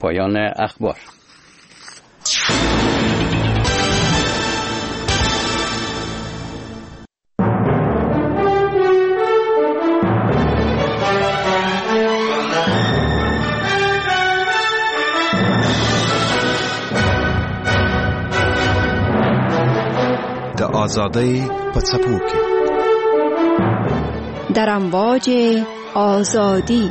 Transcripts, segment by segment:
پایان اخبار. د آزادی په څپو کې در امواج آزادی.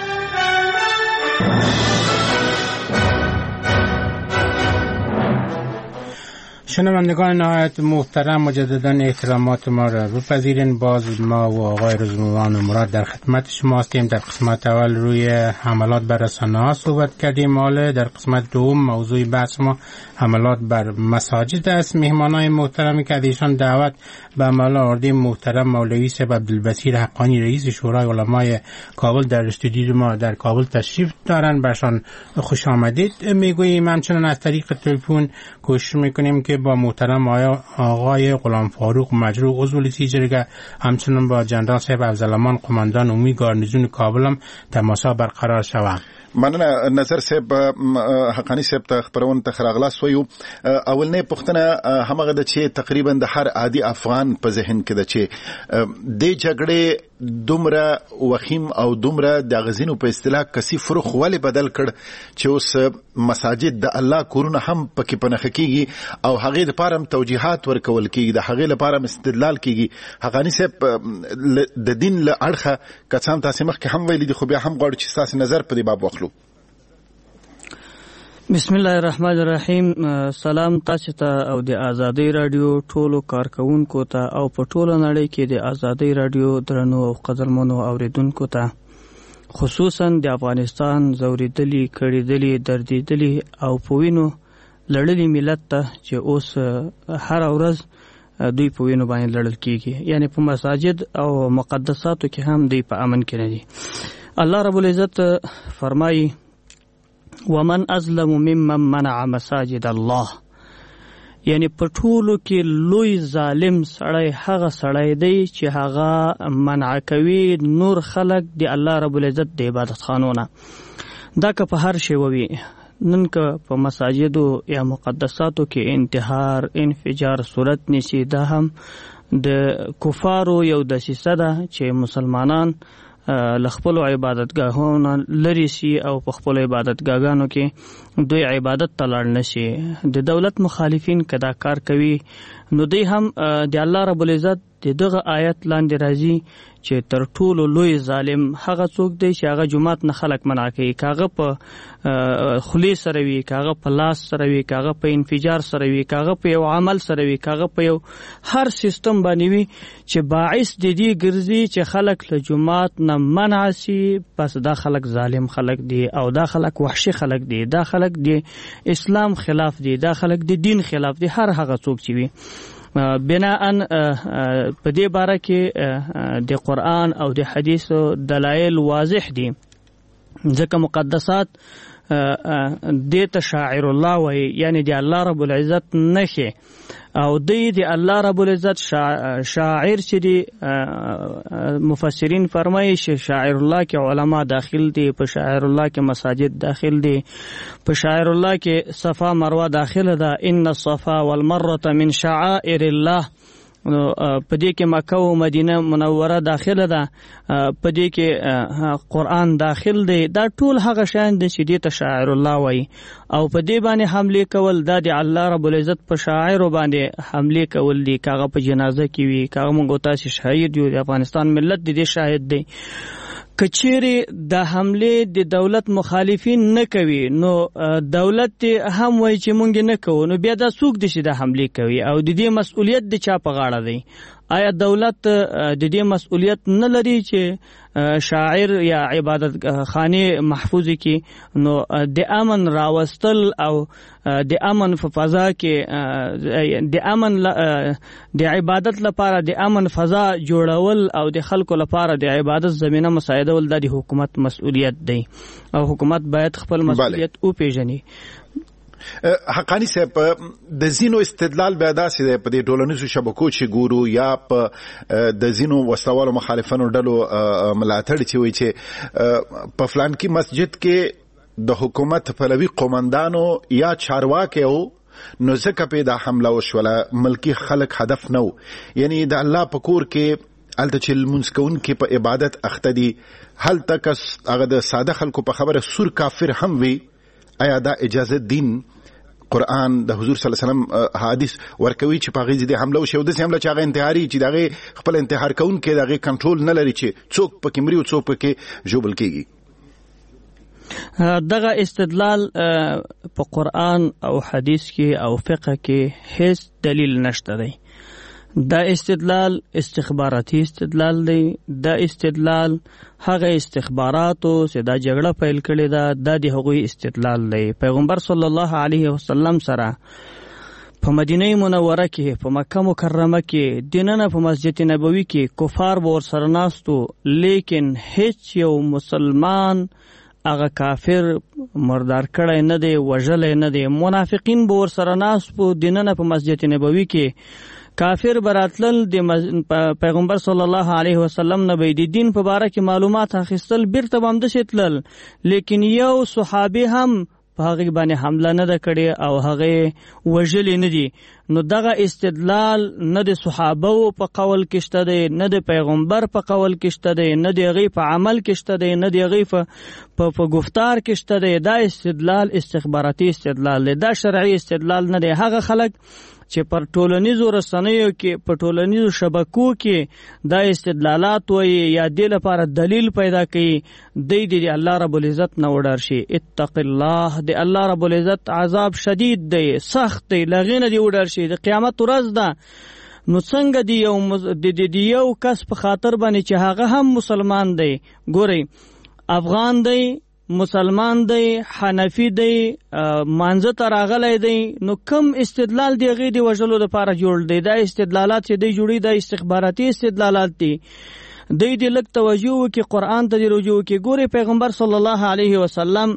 شنوندگان نهایت محترم، مجددا احترامات ما را بپذیرین. باز ما و آقای رضوان مراد در خدمت شما هستیم. در قسمت اول روی حملات بر رسانه‌ها صحبت کردیم. حالا در قسمت دوم موضوع بحث ما حملات بر مساجد است. مهمانان محترمی که ایشان دعوت به مولا اردی محترم مولوی صاحب عبدالبصیر حقانی رئیس شورای علمای کابل در استودیو ما در کابل تشریف دارند، برشان خوش آمدید میگوییم. همچنان از طریق تلفن کوشش میکنیم که با محترم آقای غلام فاروق مجروح عضو لیستی جرگه، همچنان با جنرال صاحب افضلامان قماندان عمومی گارنیزون کابل هم تماسا برقرار شود. مننه نظر صاحب. حقانی صاحب ته خبرونه تخراغلاس ویو. اولنې پښتنه همغه د چې تقریبا د هر عادي افغان په ذهن کې د چې د جګړې دومره وخیم او دومره د غزینو په اصطلاح کثیف فروخ ولې بدل کړ چې اوس مساجد د الله کورونه هم پکې پنهخ کیږي او هغه لپاره هم توجیهات ورکول کیږي، د هغه لپاره هم استدلال کیږي. حقانی صاحب د دین له اړخه کڅام تاسو مخ کې هم ویلي دي، خو بیا هم غواړو چې تاسو نظر په دې باب واخلو. بسم الله الرحمن الرحیم. سلام تاسو ته او د آزادی رادیو ټولو کارکونکو ته او په ټوله نړۍ کې د آزادی رادیو درنو او قدرمنو اوریدونکو ته، خصوصا د افغانستان زوریدلی کړیدلی دردیدلی او پوینو لړلی ملت ته چې اوس هر ورځ دوی په وینو باندې لړل کیږي، یعنی په مساجد او مقدساتو کې هم دوی په امن کې نه دي. الله رب العزت فرمایي ومن ازلم ممن منع مساجد الله، یعنی په ټولو کې لوی ظالم سړی هغه سړی دی چې هغه منع کوي نور خلق دی الله رب العزت د عبادت خانونه. دا که په هر شی ووي، نن که په مساجدو یا مقدساتو کې انتحار انفجار صورت نیسي، دا هم د کفارو یو دسیسه ده چې مسلمانان لخپلو عبادتګاهونو لري سي او په خپل عبادتګاهانو کې دوی عبادت ته لاړ نشي. د دولت مخالفین کدا کار کوي نو دوی هم د الله رب العزت دغه آیت لاندې راځي چې تر ټولو لوی ظالم هغه څوک دی چې هغه جماعت نه خلق منع کوي، کاغه په خلی سره وي، کاغه په لاس سره وي، کاغه په انفجار سره وي، کاغه په یو عمل سره وي، کاغه په یو هر سیستم باندې وي چې باعث د دې ګرځي چې خلق له جماعت نه منع سي. پس دا خلق ظالم خلق دی او دا خلق وحشي خلق دی، دا خلق دی اسلام خلاف دی، دا خلق دی دین خلاف دی. هر هغه څوک چې وي بناءً په دې باره کې د قرآن او د حدیثو دلایل واضح دي، ځکه مقدسات دیتا شاعر الله وی، یعنی دی الله رب العزت نخی او دی الله رب العزت شاعر چې دی مفسرین فرمایي چې شاعر الله کې علما داخل دي، په شاعر الله کې مساجد داخل دي، په شاعر الله کې صفا مروه داخل ده. ان الصفا والمروه من شعائر الله. په دې کې مکه او مدینه منوره داخله ده، په دې کې قرآن داخل دی. دا ټول هغه شیان دي چې دې ته شاعر الله وایي او په دې باندې حمله کول دا د الله رب العزت په شاعر باندې حمله کول دي. کاغه په جنازه کې وي، کاغه مونږ تاسو شهید یو، د افغانستان ملت دې شاهد دی. کچېری د حمله د دولت مخالفین نه کوي نو دولت هم وایي چې مونږ نه کوو، نو بیا دا څوک دي چې د حمله کوي او د دې مسؤلیت د چا په غاړه دی؟ آیا دولت د دې مسؤلیت نه لري چې شاعر یا عبادت خانه محفوظ کی؟ نو د امن راوستل او د امن په فضا کې د امن د عبادت لپاره د امن فضا جوړول او د خلکو لپاره د عبادت زمينه مساعدول د حکومت مسؤلیت دی او حکومت باید خپل مسؤلیت او پیژني. حقانی صاحب د زینو استدلال بیا داسې دی په دې ټولنیزو شبکو چې ګورو یا په د زینو وسوالو مخالفانو ډلو ملاتړ چې وایي چې په فلان کې مسجد کې د حکومت پلوي قومندانو یا چارواکي او نو ځکه په دا حمله وشوله ملکی خلک هدف نو یعنی د الله په کور کې الته چې لمونځ کوونکي په عبادت اخته دي هلته کس هغه د ساده خلکو په خبره سور کافر هم وي آیا دا اجازه دین قرآن د حضور صلی الله علیه وسلم حدیث ورکوي چې په غیزه دي حمله وشي او د حمله چې هغه انتحاري چې دغه خپل انتحار کوونکي دغه کنټرول نه لري چې څوک پکې مري او څوک پکې جوبل کیږي دغه استدلال په قرآن او حدیث کې او فقه کې هیڅ دلیل نشته دی دا استدلال استخباراتي استدلال دی دا استدلال هغه استخباراتو چې دا جګړه پیل کړې ده دا د هغوی استدلال دی پیغمبر صلی الله علیه وسلم سره په مدینه منوره کې په مکه مکرمه کې دننه په مسجد نبوي کې کفار به ورسره ناستو لیکن هیڅ یو مسلمان هغه کافر مردار کړی نه دی وژلی نه دی منافقین به ورسره ناست په دننه په مسجد نبوي کې کافر براتلل د پیغمبر صلی الله علیه وسلم نه به د دین په باره کې معلومات اخیستل بیرته به همداسې تلل لیکن یو صحابي هم په هغې باندې حمله نه ده کړې او هغې وژلې نه دي نو دغه استدلال نه د صحابو په قول کې شته دی نه د پیغمبر په قول کې شته دی نه د هغې په عمل کې شته دی نه د هغې په گفتار کې شته دی دا استدلال استخباراتي استدلال دی دا شرعي استدلال نه دی هغه خلک چې پر ټولنیزو رسنیو کې په ټولنیزو شبکو کې دا استدلالات وایي یا دې لپاره دلیل پیدا کوي دی د الله رب العزت نه وډار شي اتق الله د الله رب العزت عذاب شدید دی سخت دی لغې نه دی وډار شي د قیامت ورځ ده نو څنګه د یو کس په خاطر باندې چې هغه هم مسلمان دی ګورئ افغان دی مسلمان دی حنفی دی مانزه ته راغلی دی نو کم استدلال دی هغې د وژلو دپاره جوړ دی دا استدلالات چې دی جوړي دا استخباراتي استدلالات دی دی د لږ توجه وکړي قرآن ته د رجوع وکړي ګورې پیغمبر صلی الله علیه وسلم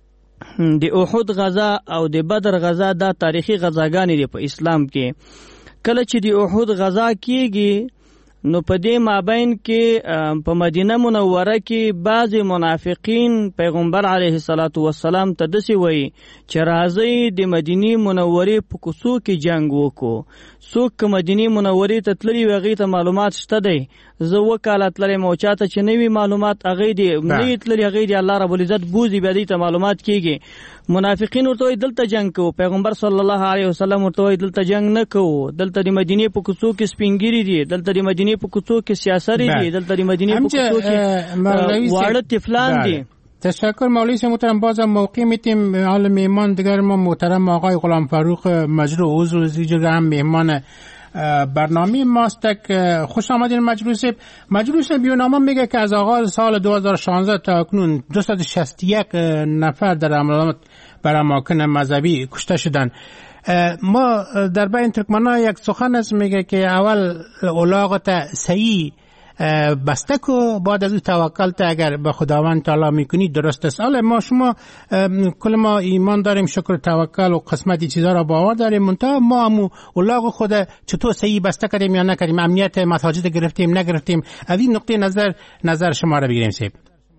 د احد غزا او د بدر غزا دا تاریخي غزاګانې دي په اسلام کې کله چې د احد غزا کیږي نو په دې مابین کې په مدینه منوره کې بعض منافقین پیغمبر علیه الصلاة والسلام ته داسې وایي چې راځئ د مدینې منورې په کوڅو کې جنګ وکړو څوک که مدینې منورې ته تللي وي هغې ته معلومات شته دی زه 2 کاله تللی یم او چاته چې نه وي معلومات هغې دې نه وي تللي هغې دې الله رب العزت بوځي بیا دې ته معلومات کېږي منافقین ورته وایي دلته جنګ کوو پیغمبر صلی الله علیه وسلم ورته وایي دلته جنګ نه کوو دلته د مدینې په کوڅو کې سپینګیري دي دلته د مدینې په کوڅو کې سیاسري دي دلته د مدینې په کوڅو کې واړه طفلان دي تشکر مولوی سے محترم بازم موقع میتیم حال مهمان دیگر ما محترم آقای غلام فاروق مجروح عضو زیجر هم مهمان برنامه ماستک خوش آمدین مجلس بیونامه میگه که از آغاز سال 2016 تا اکنون 261 نفر در حملات بر اماکن مذهبی کشته شدند ما در بین ترکمن‌ها یک سخن است میگه که اول اولاغت صحیح بسته کو بعد از اون توکلت اگر به خداوند تعالی میکنی درست است. ما شما کل ما ایمان داریم شکر توکل و قسمت چیزا را باور داریم منتها ما هم اولاغ خود چطور صحیح بسته کردیم یا نکردیم امنیت مساجد گرفتیم نگرفتیم از این نقطه نظر شما را بگیریم سیب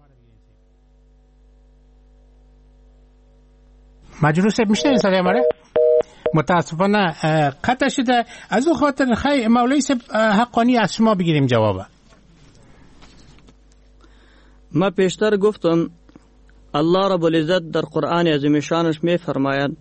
مجروح سیب میشنید صدای ما را متاسفانه قطع شده از اون خاطر خیلی مولوی سیب حقانی از شما بگیریم جوابه ما پیشتر گفتم الله رب العزت در قرآن عظیم شانش می فرماید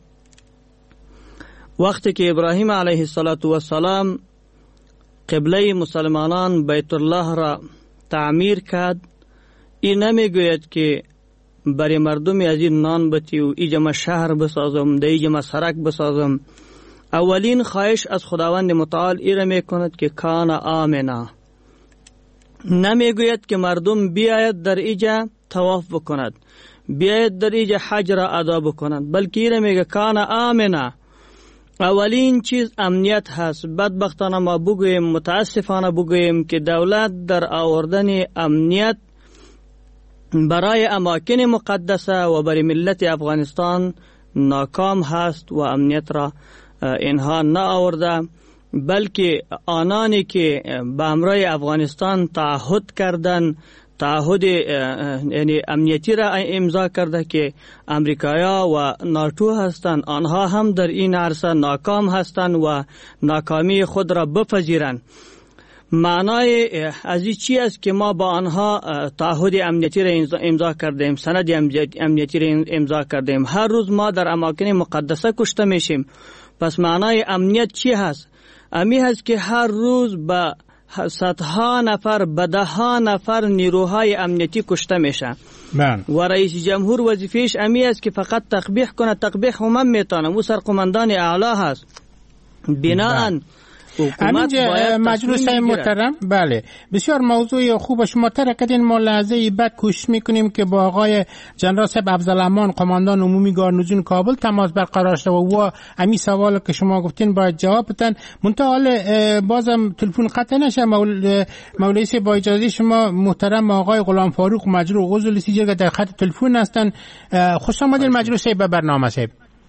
وقتی که ابراهیم علیه السلام قبله مسلمانان بیت الله را تعمیر کرد این نمی گوید که برای مردم از این نان بتی و ایجا شهر بسازم ده ایجا سرک بسازم اولین خواهش از خداوند متعال ایره می کند که کان آمنا نمی گوید که مردم بیاید در ایجا طواف بکند بیاید در ایجا حج را ادا بکند بلکه ایره میگه کان آمنا اولین چیز امنیت هست بدبختانه ما بگویم متاسفانه بگویم که دولت در آوردن امنیت برای اماکن مقدسه و برای ملت افغانستان ناکام هست و امنیت را اینها نه آورده بلکه آنانی که به امرای افغانستان تعهد کردن تعهد یعنی امنیتی را امضا کرده که امریکایا و ناتو هستند، آنها هم در این عرصه ناکام هستند و ناکامی خود را بپذیرند. معنای از این چی است که ما با آنها تعهد امنیتی را امضا کردیم، سند امنیتی را امضا کردیم، هر روز ما در اماکن مقدسه کشته میشیم. پس معنای امنیت چی هست؟ امی هست که هر روز به صدها نفر به دهها نفر نیروهای امنیتی کشته میشه و رئیس جمهور وظیفهش امی است که فقط تقبیح کنه. تقبیح هم میتونه، او سرقمندان اعلی هست. بناهن همینجا مجلس محترم، بله بسیار موضوع خوب شما ترکتین. ما لحظه بعد کوشش میکنیم که با آقای جنرال صاحب افضلامان قماندان عمومی گارنیزون کابل تماس برقرار شد و امی سوال که شما گفتین باید جواب بدن. منتها حال بازم تلفن قطع نشه. مولوی صاحب با اجازه شما محترم آقای غلام فاروق مجروح عضو لیست جرگه در خط تلفن هستن. خوش آمدید مجلس صاحب به برنامه صاحب.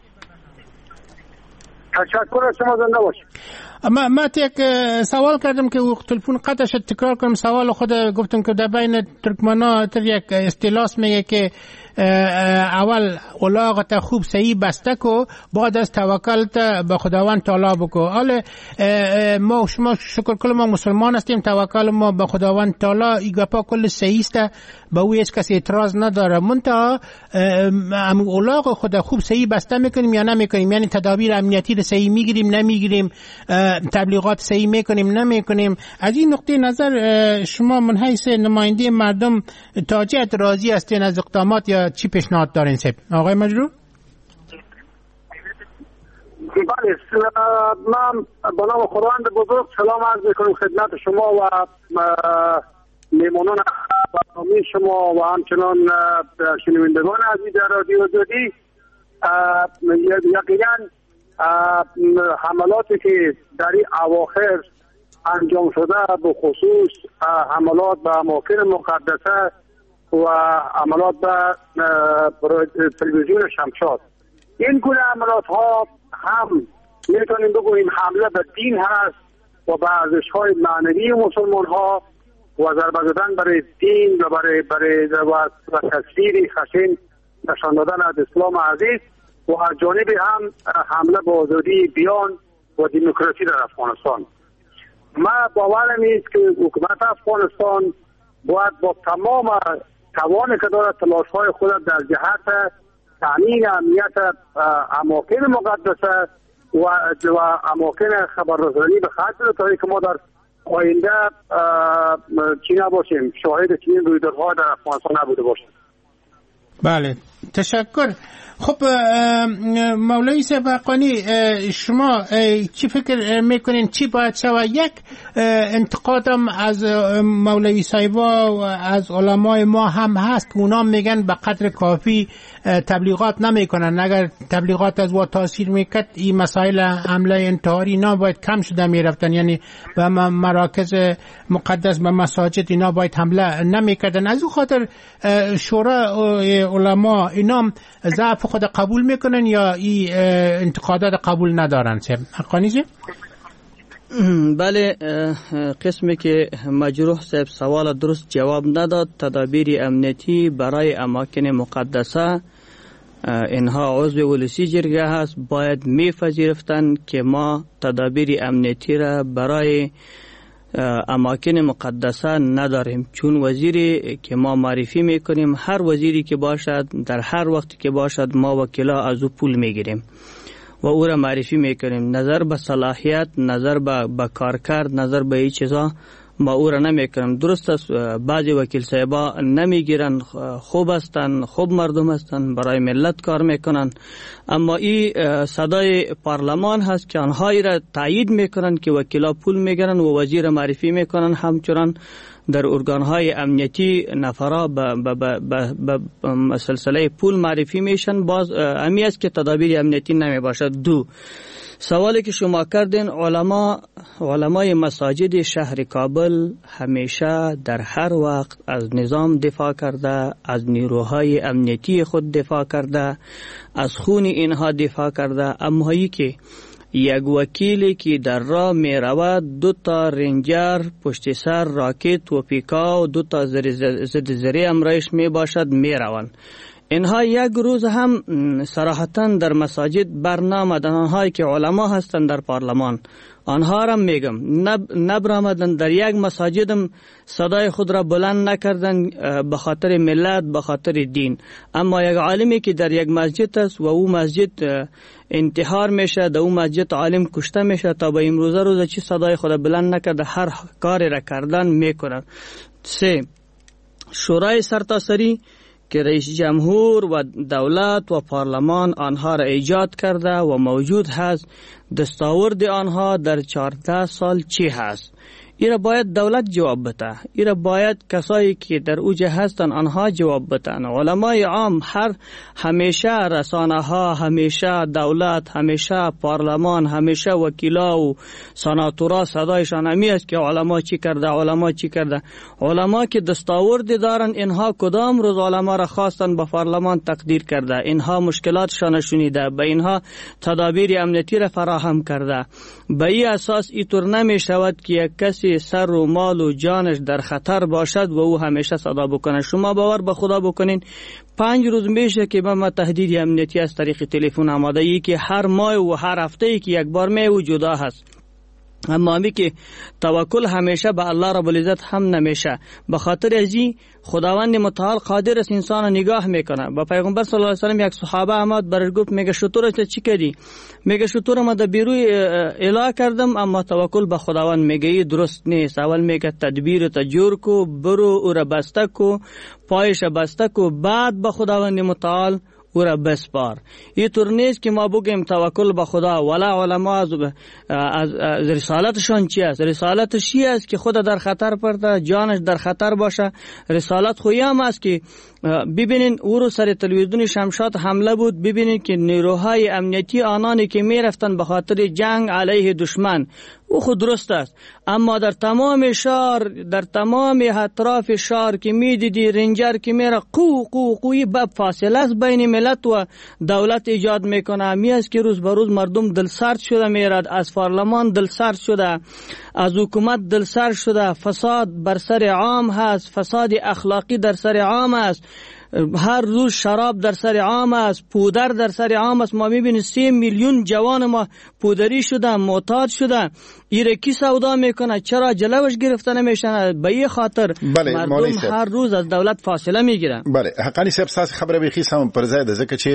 تشکر از شما، زنده باشید. ما یک سوال کردم که تلفن قطع شد، تکرار کنم سوال خود. گفتم که در بین ترکمن‌ها یک اصطلاح میگه که اول علاقت خوب صحیح بسته کو، بعد از توکلت به خداوند تعالی بکو. حالا ما شما شکر کل ما مسلمان هستیم، توکل ما به خداوند تعالی این گپا کل صحیح است، به او هیچ کسی اعتراض نداره. منتها علاق خود خوب صحیح بسته میکنیم یا نمیکنیم؟ یعنی تدابیر امنیتی رو صحیح میگیریم نمیگیریم، تبلیغات صحیح میکنیم نمیکنیم؟ از این نقطه نظر شما من حیث نماینده مردم تا چه حد راضی هستین از اقدامات یا چی پیشنهاد دارین صاحب؟ آقای مجروح؟ بله، من با نام خداوند بزرگ سلام عرض میکنم خدمت شما و میمونان برنامه شما و همچنان شنوندگان عزیز رادیو آزادی. یقینا حملاتی که در این اواخر انجام شده، به خصوص حملات به اماکن مقدسه و حملات به تلویزیون شمشاد، این گونه حملات ها هم میتونیم بگوییم حمله به دین هست و به ارزش های معنوی مسلمان ها و ضربه زدن برای دین و برای تصویر خشن نشان دادن از اسلام عزیز، و از جانب هم حمله به آزادی بیان و دموکراسی در افغانستان. ما باورم است که حکومت افغانستان باید با تمام توانی که دارد تلاش‌های خود در جهت تامین امنیت اماکن مقدسه و اماکن خبررسانی به خاطر تا که ما در آینده چی نباشیم، شاهد چنین رویدادها در افغانستان نبوده باشیم. بله، تشکر. خب مولوی صاحب حقانی، شما چی فکر میکنین چی باید شود؟ یک انتقادم از مولوی صاحبا و از علمای ما هم هست که اونا میگن به قدر کافی تبلیغات نمیکنن. اگر تبلیغات از وا تاثیر میکرد این مسائل حمله انتحاری اینا باید کم شده میرفتن، یعنی به مراکز مقدس به مساجد اینا باید حمله نمیکردن. از اون خاطر شورا علما اینا ضعف خود قبول میکنن یا این انتقادات قبول ندارن؟ حقانی جی؟ بله، قسمی که مجروح صاحب سوال درست جواب نداد. تدابیر امنیتی برای اماکن مقدسه، اینها عضو ولسی جرگه هست، باید میپذیرفتن که ما تدابیر امنیتی را برای اماکن مقدسه نداریم، چون وزیری که ما معرفی میکنیم، هر وزیری که باشد در هر وقتی که باشد ما وکلا از او پول میگیریم و او را معرفی میکنیم. نظر به صلاحیت، نظر به کارکرد، نظر به این چیزا ما او را نمیکنیم. درست است بعضی وکیل صاحبا نمیگیرن، خوب هستن، خوب مردم هستن، برای ملت کار میکنن، اما این صدای پارلمان هست که آنها را تایید میکنن که وکیلا پول میگیرن و وزیر معرفی میکنن. همچنان در ارگانهای امنیتی نفرا به سلسله پول معرفی میشن. باز امی است که تدابیر امنیتی نمی باشد. دو، سوالی که شما کردین، علمای مساجد شهر کابل همیشه در هر وقت از نظام دفاع کرده، از نیروهای امنیتی خود دفاع کرده، از خون اینها دفاع کرده. اما هایی که یک وکیلی که در راه می رود 2 تا رنجر پشت سر راکت و پیکا و 2 تا ضد زری امرایش می باشد می روند. اینها یک روز هم صراحتا در مساجد برنامدن، آنهایی که علما هستند در پارلمان آنها را میگم نبرآمدند در یک مساجدم صدای خود را بلند نکردند به خاطر ملت، به خاطر دین. اما یک عالمی که در یک مسجد است و او مسجد انتحار میشه، در اون مسجد عالم کشته میشه، تا به امروزه روز چی صدای خود بلند نکرده، هر کاری را کردن میکنند. 3. شورای سرتاسری که رئیس جمهور و دولت و پارلمان آنها را ایجاد کرده و موجود هست، دستاورد آنها در 14 سال چی هست؟ ایرا باید دولت جواب بده، ایرا باید کسایی که در اوجه هستن آنها جواب بدن. علمای عام همیشه رسانه ها، همیشه دولت، همیشه پارلمان، همیشه وکیلا و سناتورا صدایشان همی است که علما چی کرده، علما چی کرده. علما که دستاورد دارن، اینها کدام روز علما را خواستن به پارلمان تقدیر کرده، اینها مشکلاتشان شنیده، به اینها تدابیر امنیتی را فراهم کرده. به این اساس اینطور نمی شود که یک کسی سر و مال و جانش در خطر باشد و او همیشه صدا بکنه. شما باور به خدا بکنین 5 روز میشه که ما تهدید امنیتی از طریق تلفن آماده ای که هر ماه و هر هفته ای که یک بار می و جدا هست. اما همی که توکل همیشه به الله رب العزت هم نمیشه. به خاطر ازی خداوند متعال قادر است انسان نگاه میکنه. با پیغمبر صلی الله علیه و سلم یک صحابه آمد برش گفت میگه شطور تو چی کردی؟ میگه شطور ما در بیروی اله کردم، اما توکل به خداوند میگه درست نیست. اول میگه تدبیر تجور کو، برو او را بسته کو، پایش بسته کو، بعد به خداوند متعال او را بسپار. این طور نیست که ما بگیم توکل به خدا. ولا علما از رسالتشان چی است؟ رسالتش چی است که خود در خطر پرده، جانش در خطر باشه. رسالت خویم است که ببینین او رو سر تلویزیون شمشاد حمله بود، ببینین که نیروهای امنیتی آنانی که می رفتن به خاطر جنگ علیه دشمن، او خود درست است. اما در تمام شهر، در تمام اطراف شهر که می دیدی رنجر که میره قوی باب فاصله است بین ملت و دولت ایجاد میکنه. می است که روز به روز مردم دلسرد شده میرد، از پارلمان دلسرد شده، از حکومت دلسرد شده. فساد بر سر عام هست، فساد اخلاقی در سر عام است، هر روز شراب در سر عام است، پودر در سر عام است. ما میبینیم 3 میلیون جوان ما پودری شدن، معتاد شدن. ایره کی سودا میکنه؟ چرا جلوش گرفته نمیشن؟ به این خاطر مردم هر روز از دولت فاصله میگیرن. بله، حقانی صاحب تاسو خبره به خیسم پر ځای ده ځکه چې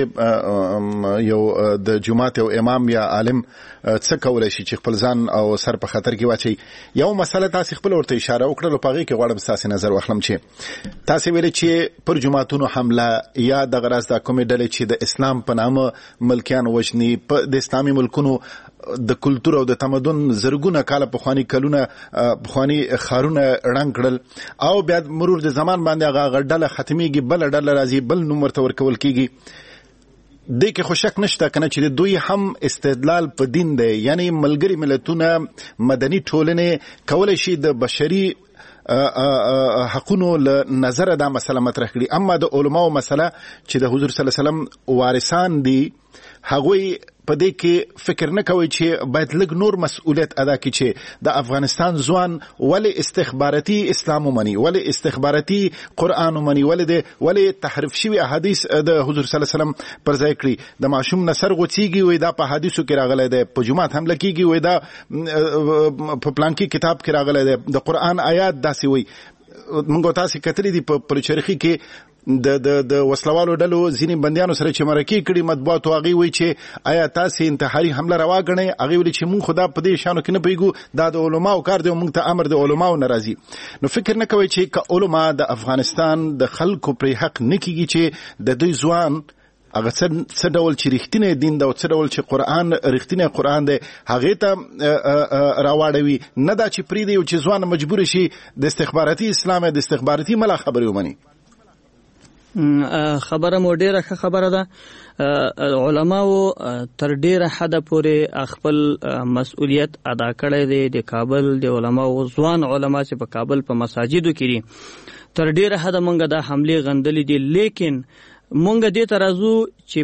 یو د جماعت او امام یا عالم څه کولای شي چې خپل ځان او سر په خطر کې واچي. یو مسله تاسو خپل ورته اشاره وکړه، په هغه کې غواړم تاسو نظر واخلم چې تاسو ویل چې پر جماعتونو حمله یا د غرض د کومې ډلې چې د اسلام په نامه ملکیان وژني، په د اسلامي ملکونو د کلتور او د تمدن زرګونه کاله پخوانی کلونه پخوانی خارونه رنګ کړل، او بیا مرور د زمان باندې هغه ډله ختميږي، بل ډله راځي، بل نوم ورته ورکول کیږي. د کې خو شک نشته کنه چې دوی هم استدلال په دین دی، یعنی ملګری ملتونه مدني ټولنې کولای شي د بشري حقونو له نظر دا مسله مطرح کړي. اما د علماو مسله چې د حضور صلی الله علیه وسلم وارثان دي، هغوی په دې کې فکر نه کوي چې باید لږ نور مسؤلیت ادا کړي چې د افغانستان ځوان ولې استخباراتي اسلام ومني، ولې استخباراتي قرآن ومني، ولې تحریف شوي احادیث د حضور صلی الله علیه وسلم پر ځای کړي. د ماشوم نصر غوڅیږي وي دا په حدیثو کې راغلی دی، په جمعات حمله کیږي وي دا په پلان کې کتاب کې راغلی دی، د قرآن آیات داسې وي. موږ تاسو کتلې دي په چرخي کې د وسلوالو ډلو ځینې بندیانو سره چې مرکې کړي مطبوعات هغه وی چې آیا تاسو انتحاري حمله روا غنئ؟ هغه ویل چې مونږ خدا په دې شانو کې نه پیګو، دا د علماو کار دی، مونږ ته امر د علماو ناراضي. نو فکر نه کوي چې که علما د افغانستان د خلکو پر حق نه کیږي چې د دوی ځوان هغه څه ډول چې رښتینی دین دا او څه ډول چې قرآن رښتینی قرآن دی هغه ته راوړوي، نه دا چې پری دی او چې ځوان مجبور شي د استخباراتي اسلام د استخباراتي ملا خبرې ومني. خبره مو ډیره ښه خبره ده. علماو تر ډیره حد پورې خپل مسؤلیت ادا کړی دی. د کابل د علماو ځوان علما چې په کابل په مساجدو کې دي، تر ډیره حد مونږ د حمله غندلې دي، لیکن مونږ دې ته راځو چې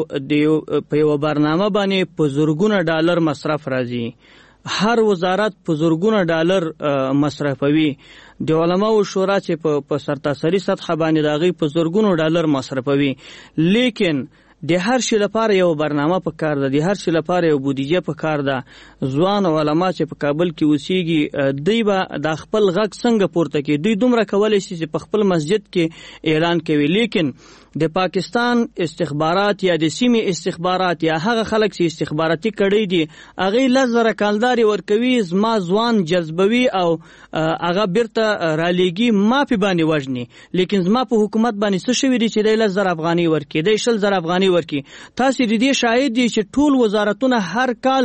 په یو برنامه باندې په زرګونه ډالر مصرف راځي. هر وزارت په زرګونه ډالر مصرفوي. د علماو شورا چې په سرتاسري سطح باندې داغي په زرګونو ډالر مصرفوي. لیکن د هر شي لپاره یو برنامه په کار ده، د هر شي لپاره یو بودیجه په کار ده. ځوان علما چې په کابل کې اوسېږي دوی به د خپل غږ څنګه پورته کوي؟ دوی دومره کولی شي چې په خپل مسجد کې اعلان کوي. لیکن د پاکستان استخبارات یا د سیمې استخبارات یا هغه خلک چې استخباراتي کړي دي هغه لزر کالداري ورکوي، زما ځوان جذبوي او هغه بیرته رالیږي ما په باندې وژني. لیکن زما په حکومت باندې څه شوی دی چې د لزر افغاني ورکي، د 100,000 افغاني ورکي. تاسو د دې شاهد دي چې ټول وزارتونه هر کال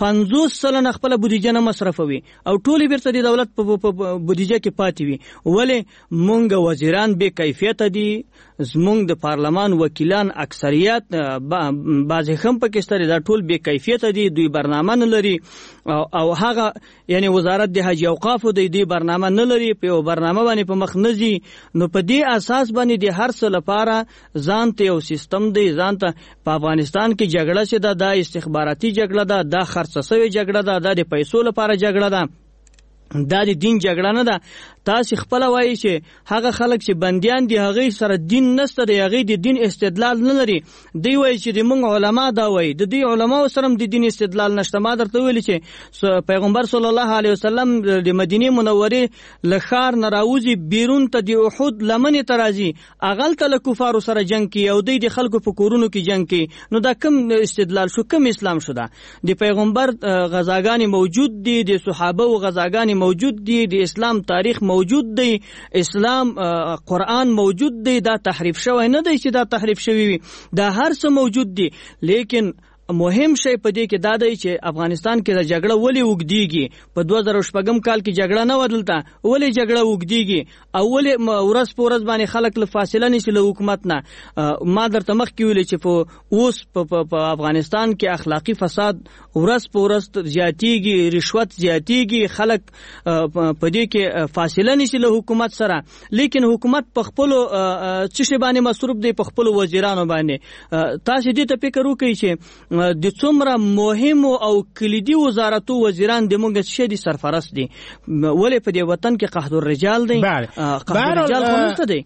50% خپل بودیجه نه مصرفوي او ټول بیرته د دولت په بودیجه کې پاتې وي. ولې مونږ وزیران بے کیفیت دي، زمونږ د پارلمان وکیلان اکثریت بعضې هم پکې ستري دا ټول بے کیفیت دي، دوی برنامه نه لري او هغه یعنی وزارت د حج اوقافو د دې برنامه نه لري، په یو برنامه باندې په مخ نه ځي. نو په دې اساس باندې د هر څه لپاره ځان ته یو سیستم دی، ځان ته په افغانستان کې جګړه چې ده دا استخباراتي جګړه ده، دا خرڅ شوې جګړه ده، دا د پیسو لپاره جګړه ده، دا د دین جګړه نه ده. تاسو خپل وایي چې هغه خلک چې بنديان دي هغه سره دین نشته دی، هغه د دین استدلال نه لري. دی وایي چې د موږ علما دا وایي، د دې علماو سره د دین استدلال نشته. ما درته ویل چې پیغمبر صلی الله علیه وسلم د مدینه منورې له ښار نه راوځي بیرون ته د احد لمنې ته راځي، هغلته له کفارو سره جنګ کوي او دی د خلکو په کورونو کې جنګ کوي. نو دا کوم استدلال شو؟ کوم اسلام شو؟ دا د پیغمبر غزاګانې موجود دي، د صحابه او غزاګانې موجود دي، د اسلام تاریخ موجود دی، اسلام قرآن موجود دی. دا تحریف شوی نه دی چې دا تحریف شوی وي، دا هر څه موجود دی. لیکن مهم شی په دې کې دا دی چې افغانستان کې د جګړه ولې وګدیږي. په 2006 کال کې جګړه نه ودلته، ولې جګړه وګدیږي او ولې ورځ په ورځ باندې خلک له فاصله نشي له حکومت نه. ما درته مخکې ویلې چې په اوس په افغانستان کې اخلاقی فساد ورځ په ورځ زیاتیږي، رشوت زیاتیږي، خلک په دې کې فاصله نشي له حکومت سره. لیکن حکومت په خپل څه شی باندې مصروف دی؟ په خپل وزیرانو باندې. تاسو دې ته فکر وکړئ چې د څومره مهم او کلیدي وزارتو وزیران د موږ څه دي سرپرست دي. ولې په دې وطن کې قحط الرجال دی؟ قحط الرجال خو نشته دی.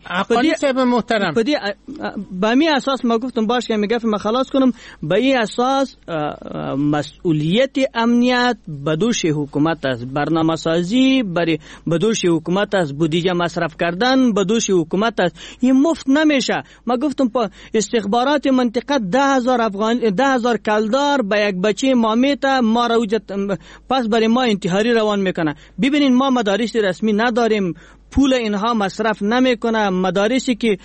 په دې بامی اساس ما گفتم باش که میگفت ما خلاص کنم، به این اساس مسئولیت امنیت بدوش حکومت است، برنامه سازی بدوش حکومت است، بودجه مصرف کردن بدوش حکومت است. این مفت نمیشه. ما گفتم په استخبارات منطقه 10,000 کلدار به یک بچه مامیتا ما را پس برای ما انتحاری روان میکنه. ببینین ما مدارس رسمی نداریم، پول اینها مصرف نمیکنه، مدارسی که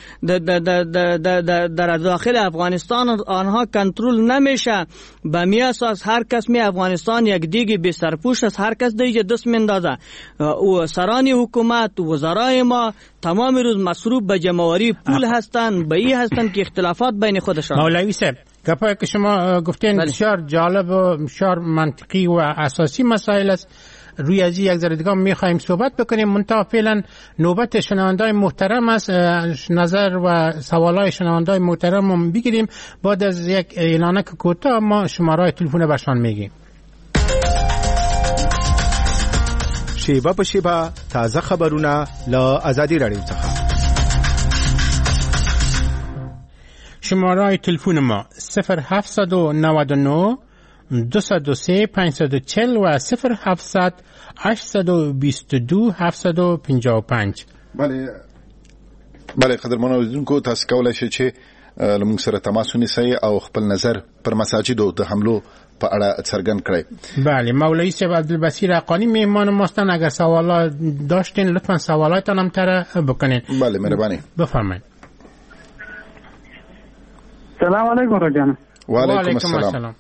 در داخل افغانستان آنها کنترل نمیشه. به می اساس هر کس می افغانستان یک دیگه بی سرپوش است، هر کس دیگه دست میندازه. و سران حکومت، وزرای ما تمام روز مصروف به جمعوری پول هستند، به این هستند که اختلافات بین خودشان. مولوی صاحب گپایی که شما گفتین بسیار جالب و بسیار منطقی و اساسی مسائل است. روی از یک ذره دیگه میخوایم صحبت بکنیم، منتها فعلا نوبت شنوندای محترم است. نظر و سوالای شنوندای محترم رو بگیریم. بعد از یک اعلانک کوتاه ما شماره‌های تلفن برشان میگیم. شیبه په شیبه تازه خبرونه لا آزادی رادیو څخه. شماره‌های تلفن ما 0799 203 540 و 0700 822 755. بله قدرمنو اوریدونکو، تاسو کولای شئ چې لمونږ سره تماس ونیسئ او خپل نظر پر مساجدو د حملو په اړه څرګند کړئ. بله، مولوی صاحب عبدالبصیر حقانی مهمان ماستن. اگر سوالات داشتین لطفا سوالاتتان هم طرح بکنین. بله مهربانی. بفرمایید. سلام علیکم روجان. و علیکم السلام.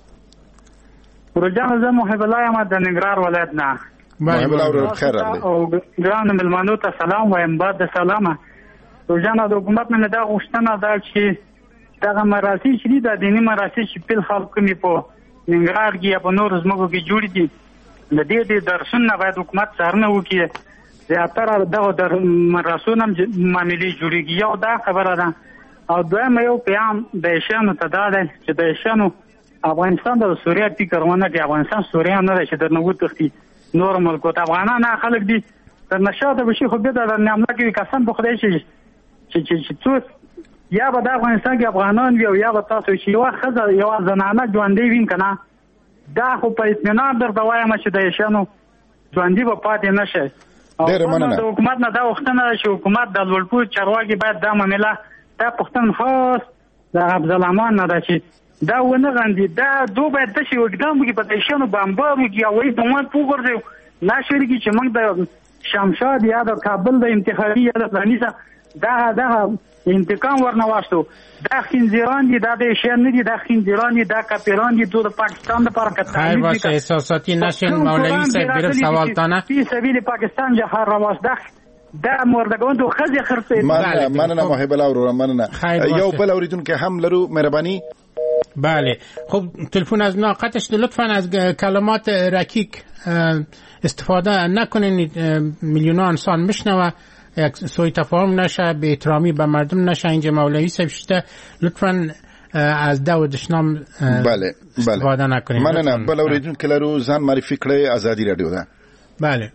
روجان زه محب الله یم د ننګرهار ولایت نه. محب الله ورو خیر راغلی. او ګران ملمنو ته سلام وایم. بعد د سلامه روجان د حکومت نه دا غوښتنه ده چې دغه مراسم چې د دینی مراسم چې په خلکو نه په ننګرهار کې په نور زموږ کې جوړ دي، د دې درسونه باید حکومت څارنه وکړي. زیاتره دغه در مراسم معاملې جوړیږي. یو دا خبره ده. او دویم یو پیام د ایشیانو ته دا دی چې د ایشیانو افغانستان د سوریه فکرونه کې افغانستان سوریه نه ده چې در نوو تختی نور ملکو ته افغانان خلک دي تر نشاته بشي خو به د نعمت کې قسم په خدای چې څوک یا به د افغانستان کې افغانان وي او یا به تاسو چې یو خزه یو زنانه ژوندۍ وین کنه دا خو په اطمینان درته وایم چې د ایشیانو ژوندۍ به پاتې نشي. ډېر مننه. د حکومت نه دا وختونه چې حکومت د لوړپوړو چارواکي باید دا معامله دا پښتون خاص د عبدالرحمن نه ده چې دا ونه غندي دا دو باید د شي وګدام کې په دیشانو بمبارو کې او د موږ پوغورځو ناشري کې چې موږ د شمشاد یا د کابل د انتخابي یا د پلانیسا دا انتقام ورنواستو دا خنزیران دي دا د شهر نه دي دا خنزیران دي دا کاپیران دي د پاکستان لپاره کتل خیر باشه احساساتی نشین. مولوی صاحب گرفت سوال تانه فی سبیل پاکستان جهار رواست دا مردگان تو خزی خرسه. مننه محب الله ورو مننه. یو بل اوریدونکو هم لرو مهربانی. بله خب تلفن از ناقتش لطفا از کلمات رکیک استفاده نکنین میلیون‌ها انسان میشنوه یک سوء تفاهم نشه به احترامی به مردم نشه. اینجا مولوی صاحب شده لطفا از دو دشنام استفاده نکنین. مننه. بل اوریدونکو لرو ځان معرفي کړئ آزادی رادیو ده. بله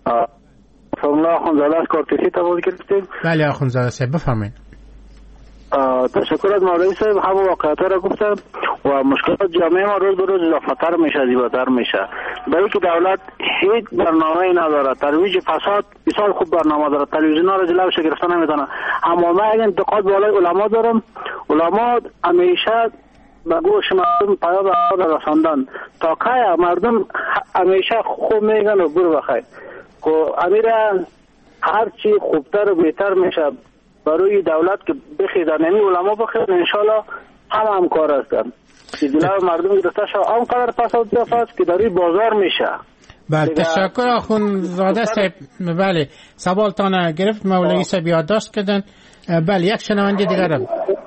سلام آخوندزاده از کارتسی تماس گرفتیم. بله آخوندزاده صاحب بفرمایید. تشکر از مولوی صاحب هم واقعیت‌ها را گفتم و مشکلات جامعه ما روز به روز اضافه‌تر میشه زیباتر میشه برای که دولت هیچ برنامه‌ای نداره ترویج فساد بسیار خوب برنامه داره تلویزیون‌ها را جلوش گرفته نمیتونه اما من اگه انتقاد بالای علما دارم علما همیشه به گوش مردم پیام را رساندن تا که مردم همیشه خوب میگن و برو بخیر که امیره هر چی خوبتر و بهتر میشه برای دولت که بخیدن یعنی علما بخیدن انشالله هم کار هستن که دلای مردم گرفته شد آنقدر فساد است که داری بازار میشه. بله تشکر آخوندزاده صاحب. بله سوالتان گرفت مولوی صاحب یادداشت کردن. بله یک شنونده دیگر رو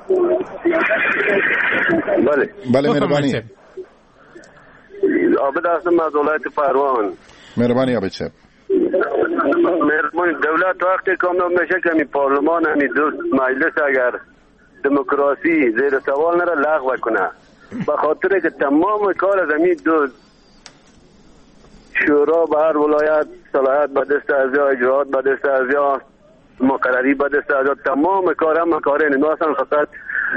بله مهربانی. عابد هستم از ولایت پروان. مهربانی عابد صاحب. مهربانی دولت وقتی کامیاب میشه که پارلمان دوست مجلس اگر دموکراسی زیر سوال نره لغو کنه به خاطر که تمام کار از همین دو شورا به هر ولایت صلاحیت به دست از یا اجراعات به دست از یا مقرری به دست از یا تمام کار هم کار نمی‌استن فقط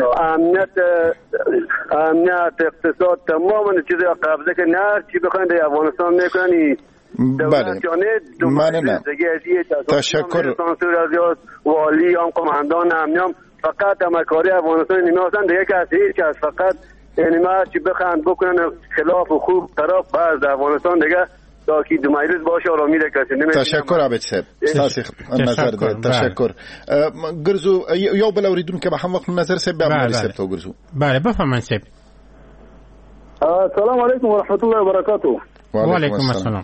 امنیت اقتصاد تمام چیز قبضه که نه چی بخواین در افغانستان میکنن. بله مننه. تشکر. والی هم قماندان امنیام فقط امکاری افغانستان نمی‌استن دیگه که از هیچ کس فقط یعنی ما چی بخواین بکنن خلاف و خوب طرف باز در افغانستان دیگه تا کی دو مجلس باشه آرامی ده کسی نمی‌تونه. تشکر عابد صاحب. نظر ده. تشکر. ګرځو یو بل اوریدونکو به هم وخت نظر صاحب به مولوی صاحب ته ګرځو. بله بفرمایئ صاحب. السلام علیکم و رحمت الله و برکاته. و علیکم السلام.